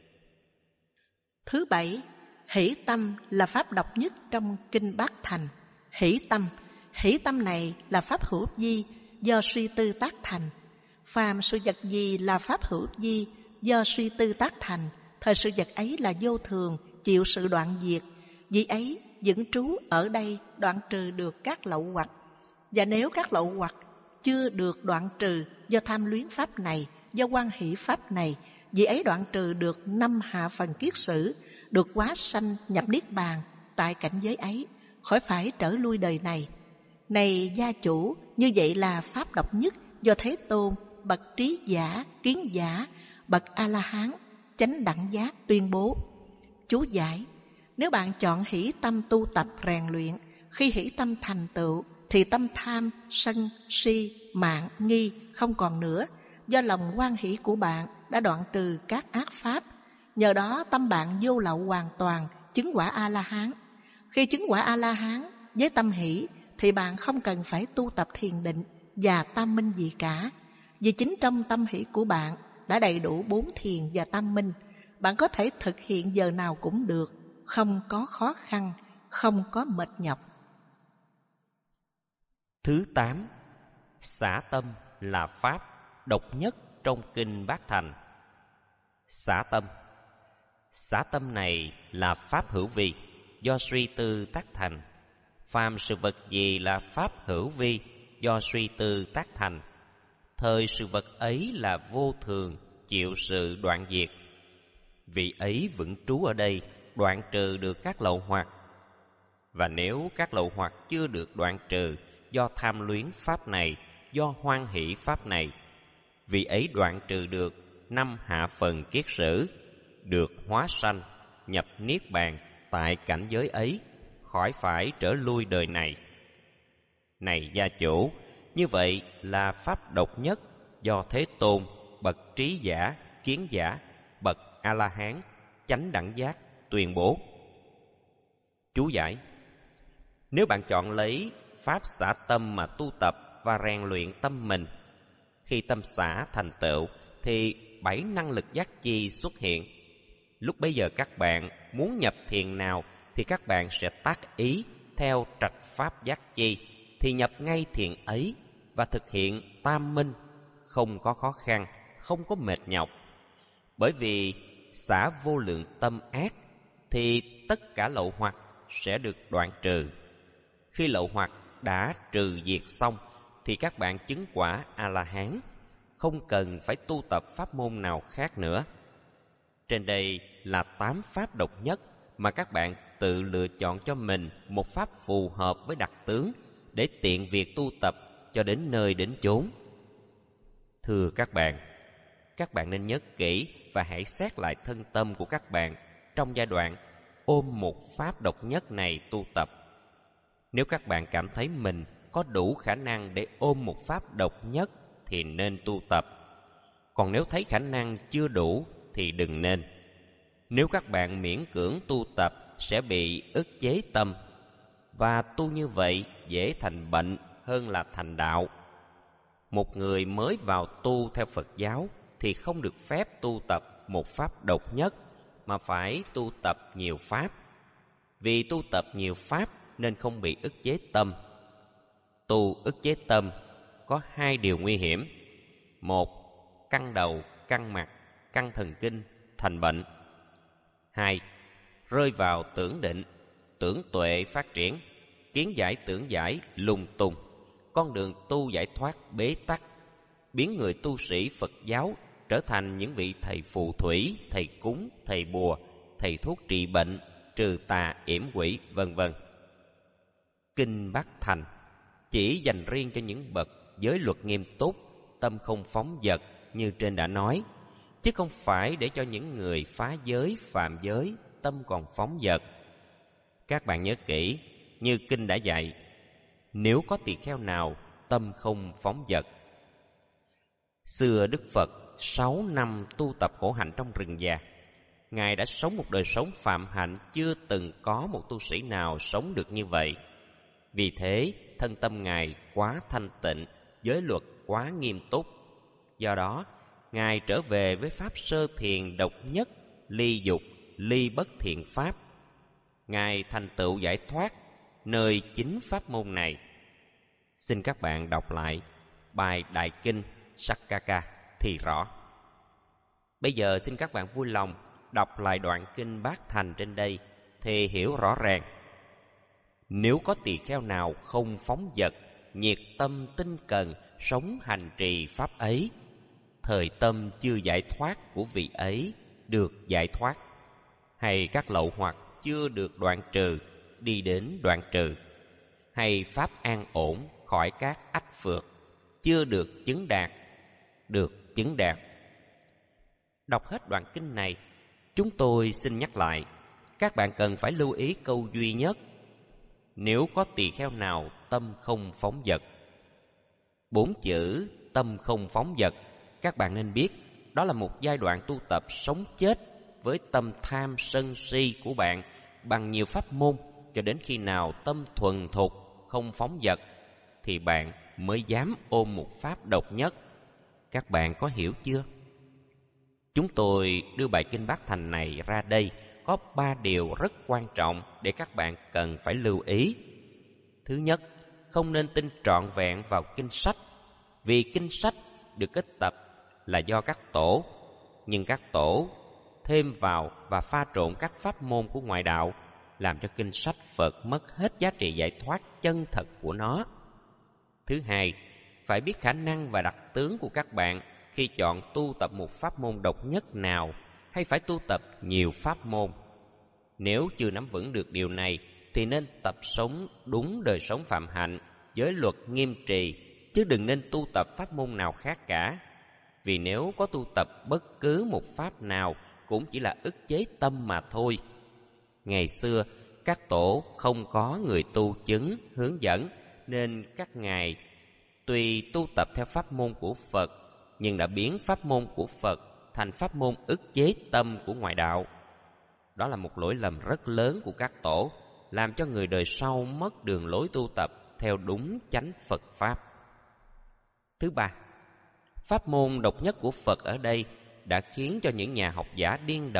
Thứ 7. Hỷ tâm là pháp độc nhất trong Kinh Bát Thành. Hỷ tâm này là pháp hữu vi do suy tư tác thành. Phàm sự vật gì là pháp hữu vi do suy tư tác thành, thời sự vật ấy là vô thường, chịu sự đoạn diệt. Vì ấy vững trú ở đây đoạn trừ được các lậu hoặc. Và nếu các lậu hoặc chưa được đoạn trừ do tham luyến pháp này, do hoan hỷ pháp này, vì ấy đoạn trừ được 5 hạ phần kiết sử, được hóa sanh nhập niết bàn tại cảnh giới ấy, khỏi phải trở lui đời này. Này gia chủ, như vậy là pháp độc nhất do Thế Tôn, bậc trí giả, kiến giả, bậc A-la-hán, chánh đẳng giác tuyên bố. Chú giải: nếu bạn chọn hỷ tâm tu tập rèn luyện, khi hỷ tâm thành tựu thì tâm tham, sân, si, mạn, nghi không còn nữa, do lòng hoan hỷ của bạn đã đoạn trừ các ác pháp. Nhờ đó tâm bạn vô lậu hoàn toàn, chứng quả A-la-hán. Khi chứng quả A-la-hán với tâm hỷ thì bạn không cần phải tu tập thiền định và tam minh gì cả. Vì chính trong tâm hỷ của bạn đã đầy đủ 4 thiền và tam minh, bạn có thể thực hiện giờ nào cũng được, không có khó khăn, không có mệt nhọc. Thứ 8. Xả tâm là pháp độc nhất trong Kinh Bát Thành. Xả tâm này là pháp hữu vi do suy tư tác thành. Phàm sự vật gì là pháp hữu vi do suy tư tác thành, thời sự vật ấy là vô thường, chịu sự đoạn diệt. Vị ấy vững trú ở đây đoạn trừ được các lậu hoặc. Và nếu các lậu hoặc chưa được đoạn trừ do tham luyến pháp này, do hoan hỷ pháp này, vị ấy đoạn trừ được 5 hạ phần kiết sử, được hóa sanh nhập niết bàn tại cảnh giới ấy, khỏi phải trở lui đời này. Này gia chủ, như vậy là pháp độc nhất do Thế Tôn, bậc trí giả, kiến giả, bậc A-la-hán, chánh đẳng giác tuyên bố. Chú giải: nếu bạn chọn lấy pháp xả tâm mà tu tập và rèn luyện tâm mình, khi tâm xả thành tựu thì 7 năng lực giác chi xuất hiện. Lúc bấy giờ các bạn muốn nhập thiền nào thì các bạn sẽ tác ý theo trạch pháp giác chi, thì nhập ngay thiền ấy và thực hiện tam minh, không có khó khăn, không có mệt nhọc. Bởi vì xả vô lượng tâm ác thì tất cả lậu hoặc sẽ được đoạn trừ. Khi lậu hoặc đã trừ diệt xong thì các bạn chứng quả A-la-hán, không cần phải tu tập pháp môn nào khác nữa. Trên đây là 8 pháp độc nhất mà các bạn tự lựa chọn cho mình một pháp phù hợp với đặc tướng để tiện việc tu tập cho đến nơi đến chốn. Thưa các bạn nên nhớ kỹ và hãy xét lại thân tâm của các bạn trong giai đoạn ôm một pháp độc nhất này tu tập. Nếu các bạn cảm thấy mình có đủ khả năng để ôm một pháp độc nhất thì nên tu tập. Còn nếu thấy khả năng chưa đủ thì đừng nên. Nếu các bạn miễn cưỡng tu tập sẽ bị ức chế tâm, và tu như vậy dễ thành bệnh hơn là thành đạo. Một người mới vào tu theo Phật giáo thì không được phép tu tập một pháp độc nhất, mà phải tu tập nhiều pháp. Vì tu tập nhiều pháp nên không bị ức chế tâm. Tu ức chế tâm có 2 điều nguy hiểm. 1. Căng đầu, căng mặt, căng thần kinh, thành bệnh. 2. Rơi vào tưởng định, tưởng tuệ phát triển, kiến giải tưởng giải lung tung, con đường tu giải thoát bế tắc, biến người tu sĩ Phật giáo trở thành những vị thầy phù thủy, thầy cúng, thầy bùa, thầy thuốc trị bệnh, trừ tà yểm quỷ, vân vân. Kinh Bát Thành chỉ dành riêng cho những bậc giới luật nghiêm túc, tâm không phóng dật như trên đã nói, chứ không phải để cho những người phá giới, phạm giới, tâm còn phóng dật. Các bạn nhớ kỹ, như kinh đã dạy, nếu có tỳ kheo nào tâm không phóng dật. Xưa Đức Phật 6 năm tu tập khổ hạnh trong rừng già. Ngài đã sống một đời sống phạm hạnh chưa từng có một tu sĩ nào sống được như vậy. Vì thế, thân tâm Ngài quá thanh tịnh, giới luật quá nghiêm túc. Do đó, Ngài trở về với pháp sơ thiền độc nhất, ly dục, ly bất thiện pháp. Ngài thành tựu giải thoát nơi chính pháp môn này. Xin các bạn đọc lại bài Đại Kinh Sakkaka thì rõ. Bây giờ xin các bạn vui lòng đọc lại đoạn kinh Bát Thành trên đây thì hiểu rõ ràng. Nếu có tỳ kheo nào không phóng dật, nhiệt tâm tinh cần, sống hành trì pháp ấy, thời tâm chưa giải thoát của vị ấy được giải thoát, hay các lậu hoặc chưa được đoạn trừ, đi đến đoạn trừ, hay pháp an ổn khỏi các ách phược, chưa được chứng đạt, được chứng đạt. Đọc hết đoạn kinh này, chúng tôi xin nhắc lại, các bạn cần phải lưu ý câu duy nhất: nếu có tỳ kheo nào tâm không phóng dật. 4 chữ tâm không phóng dật, các bạn nên biết, đó là một giai đoạn tu tập sống chết với tâm tham sân si của bạn bằng nhiều pháp môn, cho đến khi nào tâm thuần thục không phóng dật thì bạn mới dám ôm một pháp độc nhất. Các bạn có hiểu chưa? Chúng tôi đưa bài kinh Bát Thành này ra đây có 3 điều rất quan trọng để các bạn cần phải lưu ý. Thứ nhất, không nên tin trọn vẹn vào kinh sách, vì kinh sách được kết tập là do các tổ, nhưng các tổ thêm vào và pha trộn các pháp môn của ngoại đạo, làm cho kinh sách Phật mất hết giá trị giải thoát chân thật của nó. Thứ hai, phải biết khả năng và đặc tướng của các bạn khi chọn tu tập một pháp môn độc nhất nào, hay phải tu tập nhiều pháp môn. Nếu chưa nắm vững được điều này thì nên tập sống đúng đời sống phạm hạnh, giới luật nghiêm trì, chứ đừng nên tu tập pháp môn nào khác cả. Vì nếu có tu tập bất cứ một pháp nào cũng chỉ là ức chế tâm mà thôi. Ngày xưa, các tổ không có người tu chứng, hướng dẫn, nên các ngài tuy tu tập theo pháp môn của Phật, nhưng đã biến pháp môn của Phật thành pháp môn ức chế tâm của ngoại đạo. Đó là một lỗi lầm rất lớn của các tổ, làm cho người đời sau mất đường lối tu tập theo đúng chánh Phật Pháp. Thứ ba, pháp môn độc nhất của Phật ở đây đã khiến cho những nhà học giả điên đầu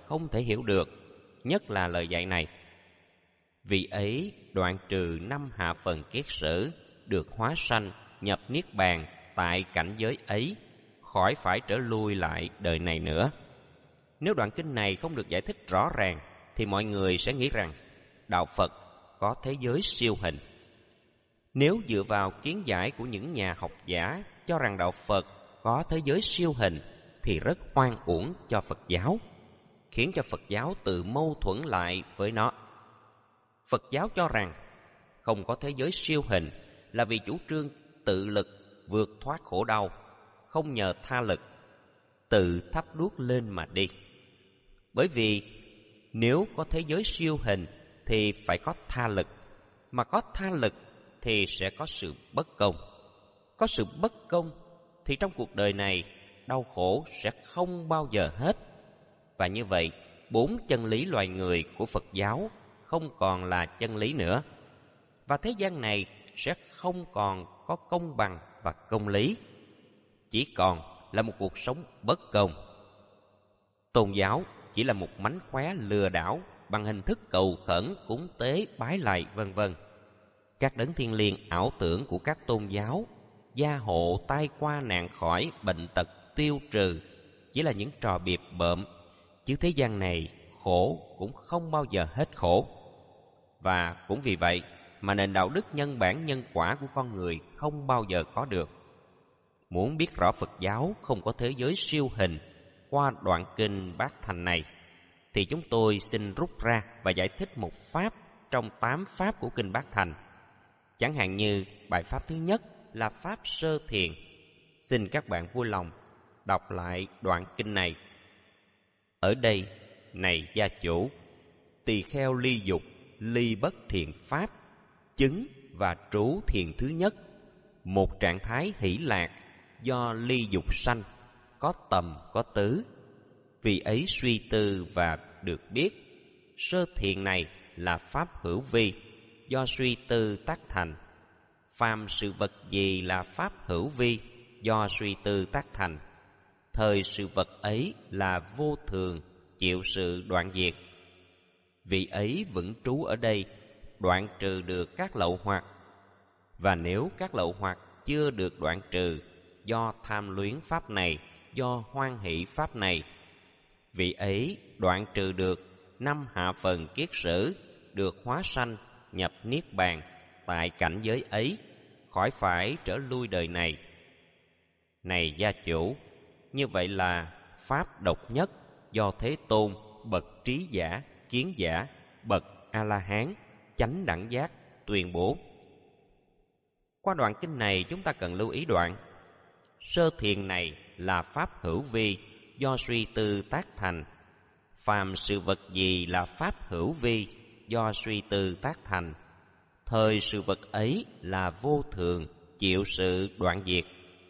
không thể hiểu được, nhất là lời dạy này. Vì ấy đoạn trừ 5 hạ phần kiết sử, được hóa sanh, nhập niết bàn tại cảnh giới ấy, khỏi phải trở lui lại đời này nữa. Nếu đoạn kinh này không được giải thích rõ ràng, thì mọi người sẽ nghĩ rằng đạo Phật có thế giới siêu hình. Nếu dựa vào kiến giải của những nhà học giả cho rằng đạo Phật có thế giới siêu hình, thì rất oan uổng cho Phật giáo, khiến cho Phật giáo tự mâu thuẫn lại với nó. Phật giáo cho rằng không có thế giới siêu hình là vì chủ trương tự lực vượt thoát khổ đau, không nhờ tha lực, tự thắp đuốc lên mà đi. Bởi vì nếu có thế giới siêu hình thì phải có tha lực, mà có tha lực thì sẽ có sự bất công. Có sự bất công thì trong cuộc đời này đau khổ sẽ không bao giờ hết. Và như vậy, 4 chân lý loài người của Phật giáo không còn là chân lý nữa. Và thế gian này sẽ không còn có công bằng và công lý, chỉ còn là một cuộc sống bất công. Tôn giáo chỉ là một mánh khóe lừa đảo bằng hình thức cầu khẩn, cúng tế, bái lạy vân vân. Các đấng thiên liêng ảo tưởng của các tôn giáo, gia hộ, tai qua nạn khỏi, bệnh tật tiêu trừ, chỉ là những trò biệp bợm, chứ thế gian này khổ cũng không bao giờ hết khổ. Và cũng vì vậy mà nền đạo đức nhân bản nhân quả của con người không bao giờ có được. Muốn biết rõ Phật giáo không có thế giới siêu hình qua đoạn kinh Bát Thành này, thì chúng tôi xin rút ra và giải thích một pháp trong 8 pháp của kinh Bát Thành. Chẳng hạn như bài pháp thứ nhất là pháp sơ thiền. Xin các bạn vui lòng đọc lại đoạn kinh này. Ở đây, này gia chủ, tỳ kheo ly dục, ly bất thiện pháp, chứng và trú thiền thứ nhất, một trạng thái hỷ lạc do ly dục sanh, có tầm có tứ. Vì ấy suy tư và được biết, sơ thiền này là pháp hữu vi, do suy tư tác thành. Phàm sự vật gì là pháp hữu vi, do suy tư tác thành, thời sự vật ấy là vô thường, chịu sự đoạn diệt. Vì ấy vững trú ở đây, đoạn trừ được các lậu hoặc. Và nếu các lậu hoặc chưa được đoạn trừ, do tham luyến pháp này, do hoan hỷ pháp này, vị ấy đoạn trừ được 5 hạ phần kiết sử, được hóa sanh, nhập niết bàn tại cảnh giới ấy, khỏi phải trở lui đời này. Này gia chủ, như vậy là pháp độc nhất do Thế Tôn, bậc trí giả, kiến giả, bậc A-la-hán, chánh đẳng giác tuyên bố. Qua đoạn kinh này chúng ta cần lưu ý đoạn sơ thiền này là pháp hữu vi, do suy tư tác thành. Phàm sự vật gì là pháp hữu vi, do suy tư tác thành, thời sự vật ấy là vô thường, chịu sự đoạn diệt.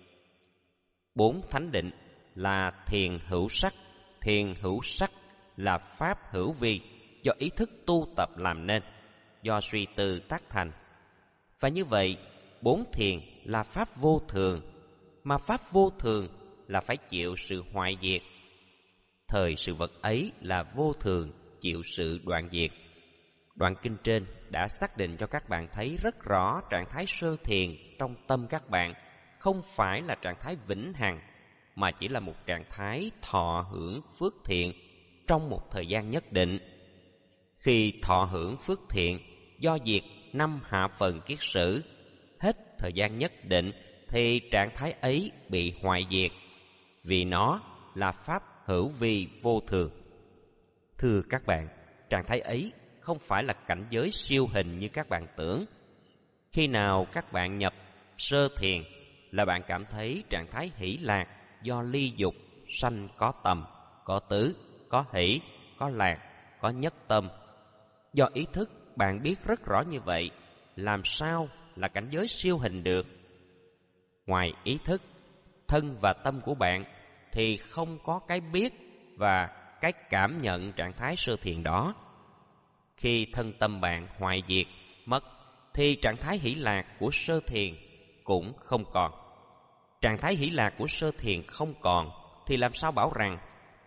4 thánh định là thiền hữu sắc. Thiền hữu sắc là pháp hữu vi, do ý thức tu tập làm nên, do suy tư tác thành. Và như vậy, 4 thiền là pháp vô thường, mà pháp vô thường là phải chịu sự hoại diệt. Thời sự vật ấy là vô thường, chịu sự đoạn diệt. Đoạn kinh trên đã xác định cho các bạn thấy rất rõ trạng thái sơ thiền trong tâm các bạn không phải là trạng thái vĩnh hằng, mà chỉ là một trạng thái thọ hưởng phước thiện trong một thời gian nhất định. Khi thọ hưởng phước thiện do diệt 5 hạ phần kiết sử, hết thời gian nhất định thì trạng thái ấy bị hoại diệt, vì nó là pháp hữu vi vô thường. Thưa các bạn, trạng thái ấy không phải là cảnh giới siêu hình như các bạn tưởng. Khi nào các bạn nhập sơ thiền là bạn cảm thấy trạng thái hỷ lạc do ly dục sanh, có tầm, có tứ, có hỷ, có lạc, có nhất tâm. Do ý thức bạn biết rất rõ như vậy, làm sao là cảnh giới siêu hình được? Ngoài ý thức, thân và tâm của bạn thì không có cái biết và cái cảm nhận trạng thái sơ thiền đó. Khi thân tâm bạn hoại diệt, mất, thì trạng thái hỷ lạc của sơ thiền cũng không còn. Trạng thái hỷ lạc của sơ thiền không còn, thì làm sao bảo rằng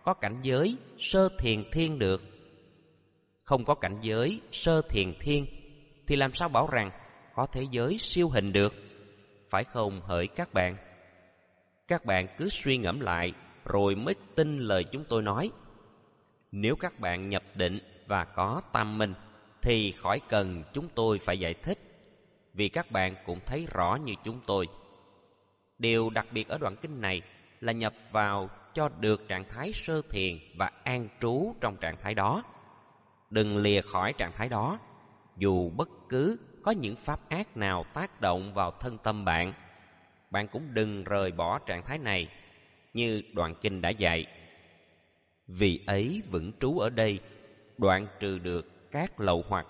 có cảnh giới sơ thiền thiên được. Không có cảnh giới sơ thiền thiên thì làm sao bảo rằng có thế giới siêu hình được? Phải không hỡi các bạn? Các bạn cứ suy ngẫm lại rồi mới tin lời chúng tôi nói. Nếu các bạn nhập định và có tam minh thì khỏi cần chúng tôi phải giải thích, vì các bạn cũng thấy rõ như chúng tôi. Điều đặc biệt ở đoạn kinh này là nhập vào cho được trạng thái sơ thiền và an trú trong trạng thái đó. Đừng lìa khỏi trạng thái đó, dù bất cứ có những pháp ác nào tác động vào thân tâm bạn. Bạn cũng đừng rời bỏ trạng thái này, như đoạn kinh đã dạy. Vì ấy vững trú ở đây, đoạn trừ được các lậu hoặc.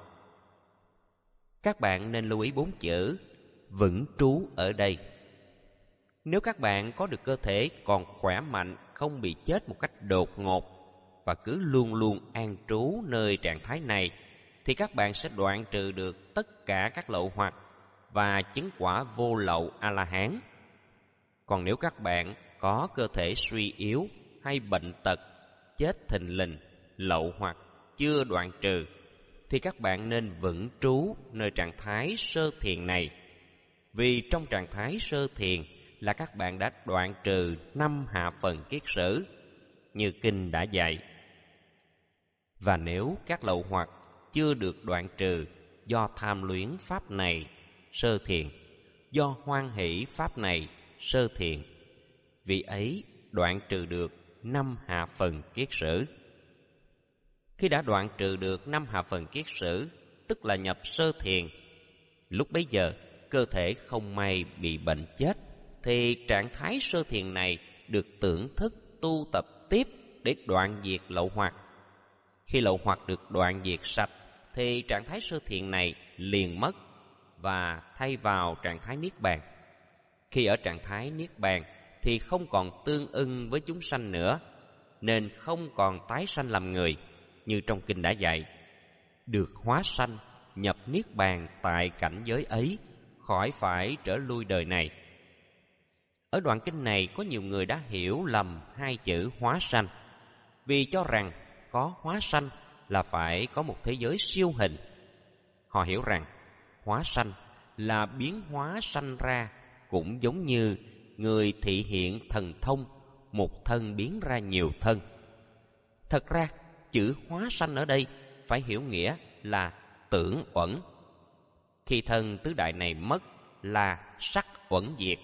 Các bạn nên lưu ý 4 chữ vững trú ở đây. Nếu các bạn có được cơ thể còn khỏe mạnh, không bị chết một cách đột ngột và cứ luôn luôn an trú nơi trạng thái này, thì các bạn sẽ đoạn trừ được tất cả các lậu hoặc và chứng quả vô lậu A-la-hán. Còn nếu các bạn có cơ thể suy yếu hay bệnh tật, chết thình lình, lậu hoặc chưa đoạn trừ, thì các bạn nên vững trú nơi trạng thái sơ thiền này. Vì trong trạng thái sơ thiền là các bạn đã đoạn trừ 5 hạ phần kiết sử, như kinh đã dạy. Và nếu các lậu hoặc chưa được đoạn trừ do tham luyến pháp này sơ thiền, do hoan hỷ pháp này sơ thiền, vì ấy đoạn trừ được 5 hạ phần kiết sử. Khi đã đoạn trừ được 5 hạ phần kiết sử, tức là nhập sơ thiền, lúc bấy giờ cơ thể không may bị bệnh chết, thì trạng thái sơ thiền này được tưởng thức tu tập tiếp để đoạn diệt lậu hoặc. Khi lậu hoặc được đoạn diệt sạch, thì trạng thái sơ thiền này liền mất và thay vào trạng thái niết bàn. Khi ở trạng thái niết bàn thì không còn tương ưng với chúng sanh nữa, nên không còn tái sanh làm người, như trong kinh đã dạy. Được hóa sanh, nhập niết bàn tại cảnh giới ấy, khỏi phải trở lui đời này. Ở đoạn kinh này có nhiều người đã hiểu lầm 2 chữ hóa sanh, vì cho rằng có hóa sanh là phải có một thế giới siêu hình. Họ hiểu rằng hóa sanh là biến hóa sanh ra, cũng giống như người thị hiện thần thông, một thân biến ra nhiều thân. Thật ra chữ hóa sanh ở đây phải hiểu nghĩa là tưởng uẩn. Khi thân tứ đại này mất là sắc uẩn diệt.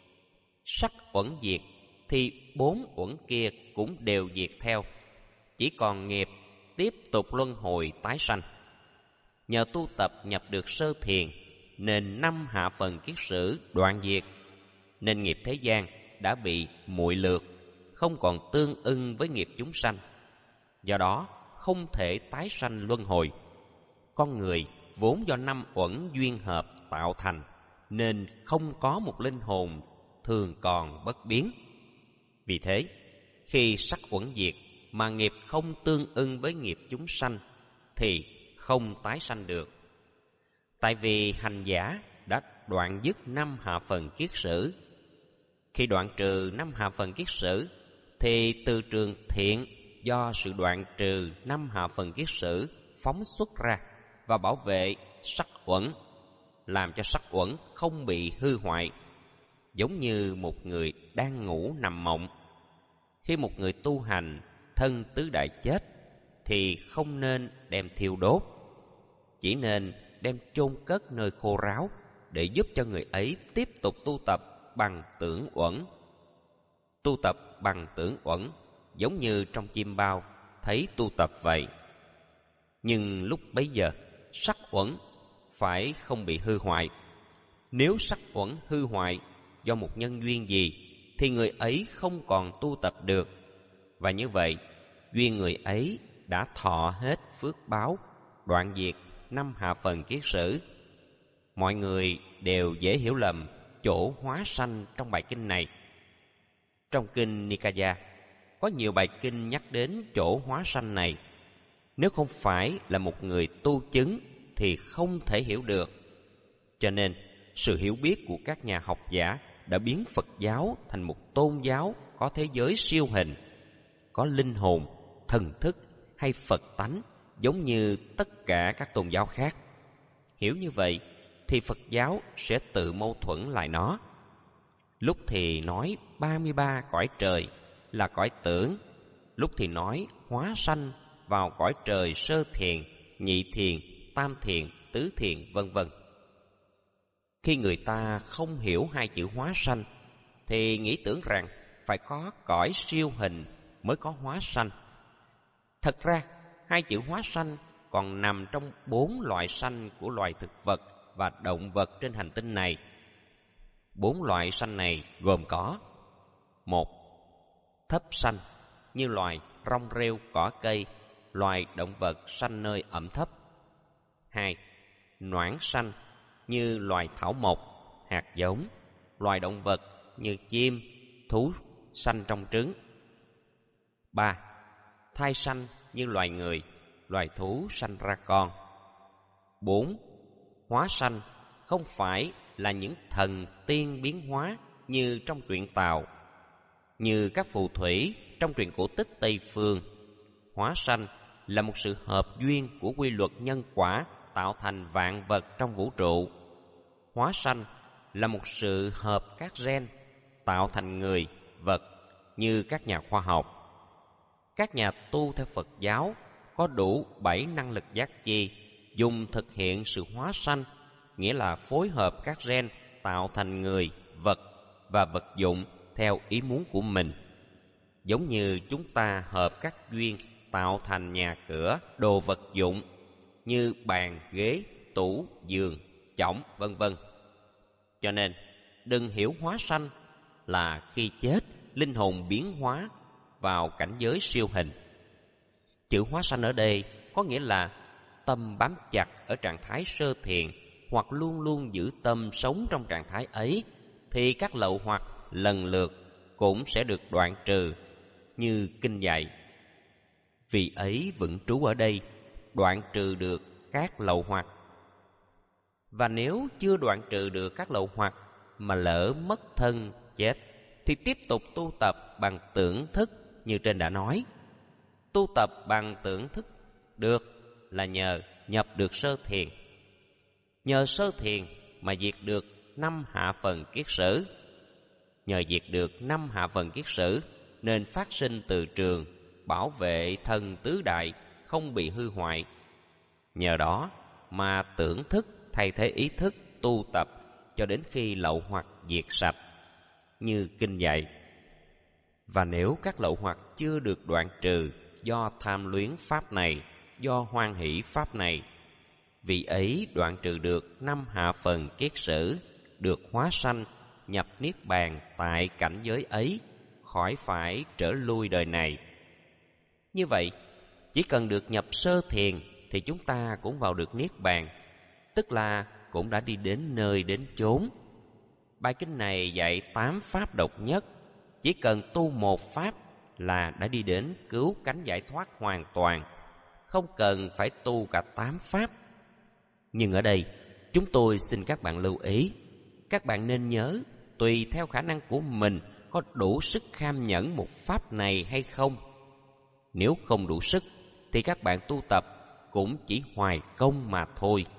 Sắc uẩn diệt thì 4 uẩn kia cũng đều diệt theo, chỉ còn nghiệp tiếp tục luân hồi tái sanh. Nhờ tu tập nhập được sơ thiền nên 5 hạ phần kiết sử đoạn diệt, nên nghiệp thế gian đã bị muội lược, không còn tương ưng với nghiệp chúng sanh. Do đó không thể tái sanh luân hồi. Con người vốn do 5 uẩn duyên hợp tạo thành, nên không có một linh hồn thường còn bất biến. Vì thế, khi sắc uẩn diệt mà nghiệp không tương ưng với nghiệp chúng sanh thì không tái sanh được. Tại vì hành giả đã đoạn dứt 5 hạ phần kiết sử. Khi đoạn trừ 5 hạ phần kiết sử thì từ trường thiện do sự đoạn trừ 5 hạ phần kiết sử phóng xuất ra và bảo vệ sắc uẩn, làm cho sắc uẩn không bị hư hoại, giống như một người đang ngủ nằm mộng. Khi một người tu hành thân tứ đại chết thì không nên đem thiêu đốt, chỉ nên đem chôn cất nơi khô ráo để giúp cho người ấy tiếp tục tu tập bằng tưởng uẩn. Tu tập bằng tưởng uẩn giống như trong chim bao thấy tu tập vậy. Nhưng lúc bấy giờ sắc uẩn phải không bị hư hoại. Nếu sắc uẩn hư hoại do một nhân duyên gì thì người ấy không còn tu tập được, và như vậy duyên người ấy đã thọ hết phước báo, đoạn diệt 5 hạ phần kiết sử. Mọi người đều dễ hiểu lầm chỗ hóa sanh trong bài kinh này. Trong kinh Nikaya có nhiều bài kinh nhắc đến chỗ hóa sanh này. Nếu không phải là một người tu chứng thì không thể hiểu được. Cho nên sự hiểu biết của các nhà học giả đã biến Phật giáo thành một tôn giáo có thế giới siêu hình. có linh hồn, thần thức hay Phật tánh giống như tất cả các tôn giáo khác. Hiểu như vậy thì Phật giáo sẽ tự mâu thuẫn lại nó. Lúc thì nói 33 cõi trời là cõi tưởng, lúc thì nói hóa sanh vào cõi trời sơ thiền, nhị thiền, tam thiền, tứ thiền, vân vân. Khi người ta không hiểu hai chữ hóa sanh thì nghĩ tưởng rằng phải có cõi siêu hình mới có hóa sanh. Thật ra, hai chữ hóa sanh còn nằm trong 4 loại sanh của loài thực vật và động vật trên hành tinh này. 4 loại sanh này gồm có: 1. Thấp sanh, như loài rong rêu, cỏ cây, loài động vật sanh nơi ẩm thấp. 2. Noãn sanh, như loài thảo mộc, hạt giống, loài động vật như chim, thú sanh trong trứng. 3. Thai sanh, như loài người, loài thú sanh ra con. 4. Hóa sanh, không phải là những thần tiên biến hóa như trong truyện Tào, như các phù thủy trong truyện cổ tích Tây Phương. Hóa sanh là một sự hợp duyên của quy luật nhân quả tạo thành vạn vật trong vũ trụ. Hóa sanh là một sự hợp các gen tạo thành người, vật như các nhà khoa học. Các nhà tu theo Phật giáo có đủ 7 năng lực giác chi dùng thực hiện sự hóa sanh, nghĩa là phối hợp các gen tạo thành người, vật và vật dụng theo ý muốn của mình. Giống như chúng ta hợp các duyên tạo thành nhà cửa, đồ vật dụng như bàn, ghế, tủ, giường, chõng, vân vân. Cho nên, đừng hiểu hóa sanh là khi chết, linh hồn biến hóa vào cảnh giới siêu hình. Chữ hóa sanh ở đây có nghĩa là tâm bám chặt ở trạng thái sơ thiền hoặc luôn luôn giữ tâm sống trong trạng thái ấy, thì các lậu hoặc lần lượt cũng sẽ được đoạn trừ, như kinh dạy. Vì ấy vững trú ở đây, đoạn trừ được các lậu hoặc. Và nếu chưa đoạn trừ được các lậu hoặc mà lỡ mất thân chết, thì tiếp tục tu tập bằng tưởng thức như trên đã nói. Tu tập bằng tưởng thức được là nhờ nhập được sơ thiền. Nhờ sơ thiền mà diệt được 5 hạ phần kiết sử. Nhờ diệt được 5 hạ phần kiết sử nên phát sinh từ trường, bảo vệ thân tứ đại không bị hư hoại. Nhờ đó mà tưởng thức thay thế ý thức tu tập cho đến khi lậu hoặc diệt sạch, như kinh dạy. Và nếu các lậu hoặc chưa được đoạn trừ do tham luyến pháp này, do hoan hỷ pháp này, vì ấy đoạn trừ được 5 hạ phần kiết sử, được hóa sanh, nhập niết bàn tại cảnh giới ấy, khỏi phải trở lui đời này. Như vậy, chỉ cần được nhập sơ thiền thì chúng ta cũng vào được niết bàn, tức là cũng đã đi đến nơi đến chốn. Bài kinh này dạy 8 pháp độc nhất, chỉ cần tu một pháp là đã đi đến cứu cánh giải thoát hoàn toàn, không cần phải tu cả 8 pháp. Nhưng ở đây, chúng tôi xin các bạn lưu ý, các bạn nên nhớ, tùy theo khả năng của mình có đủ sức kham nhẫn một pháp này hay không. Nếu không đủ sức, thì các bạn tu tập cũng chỉ hoài công mà thôi.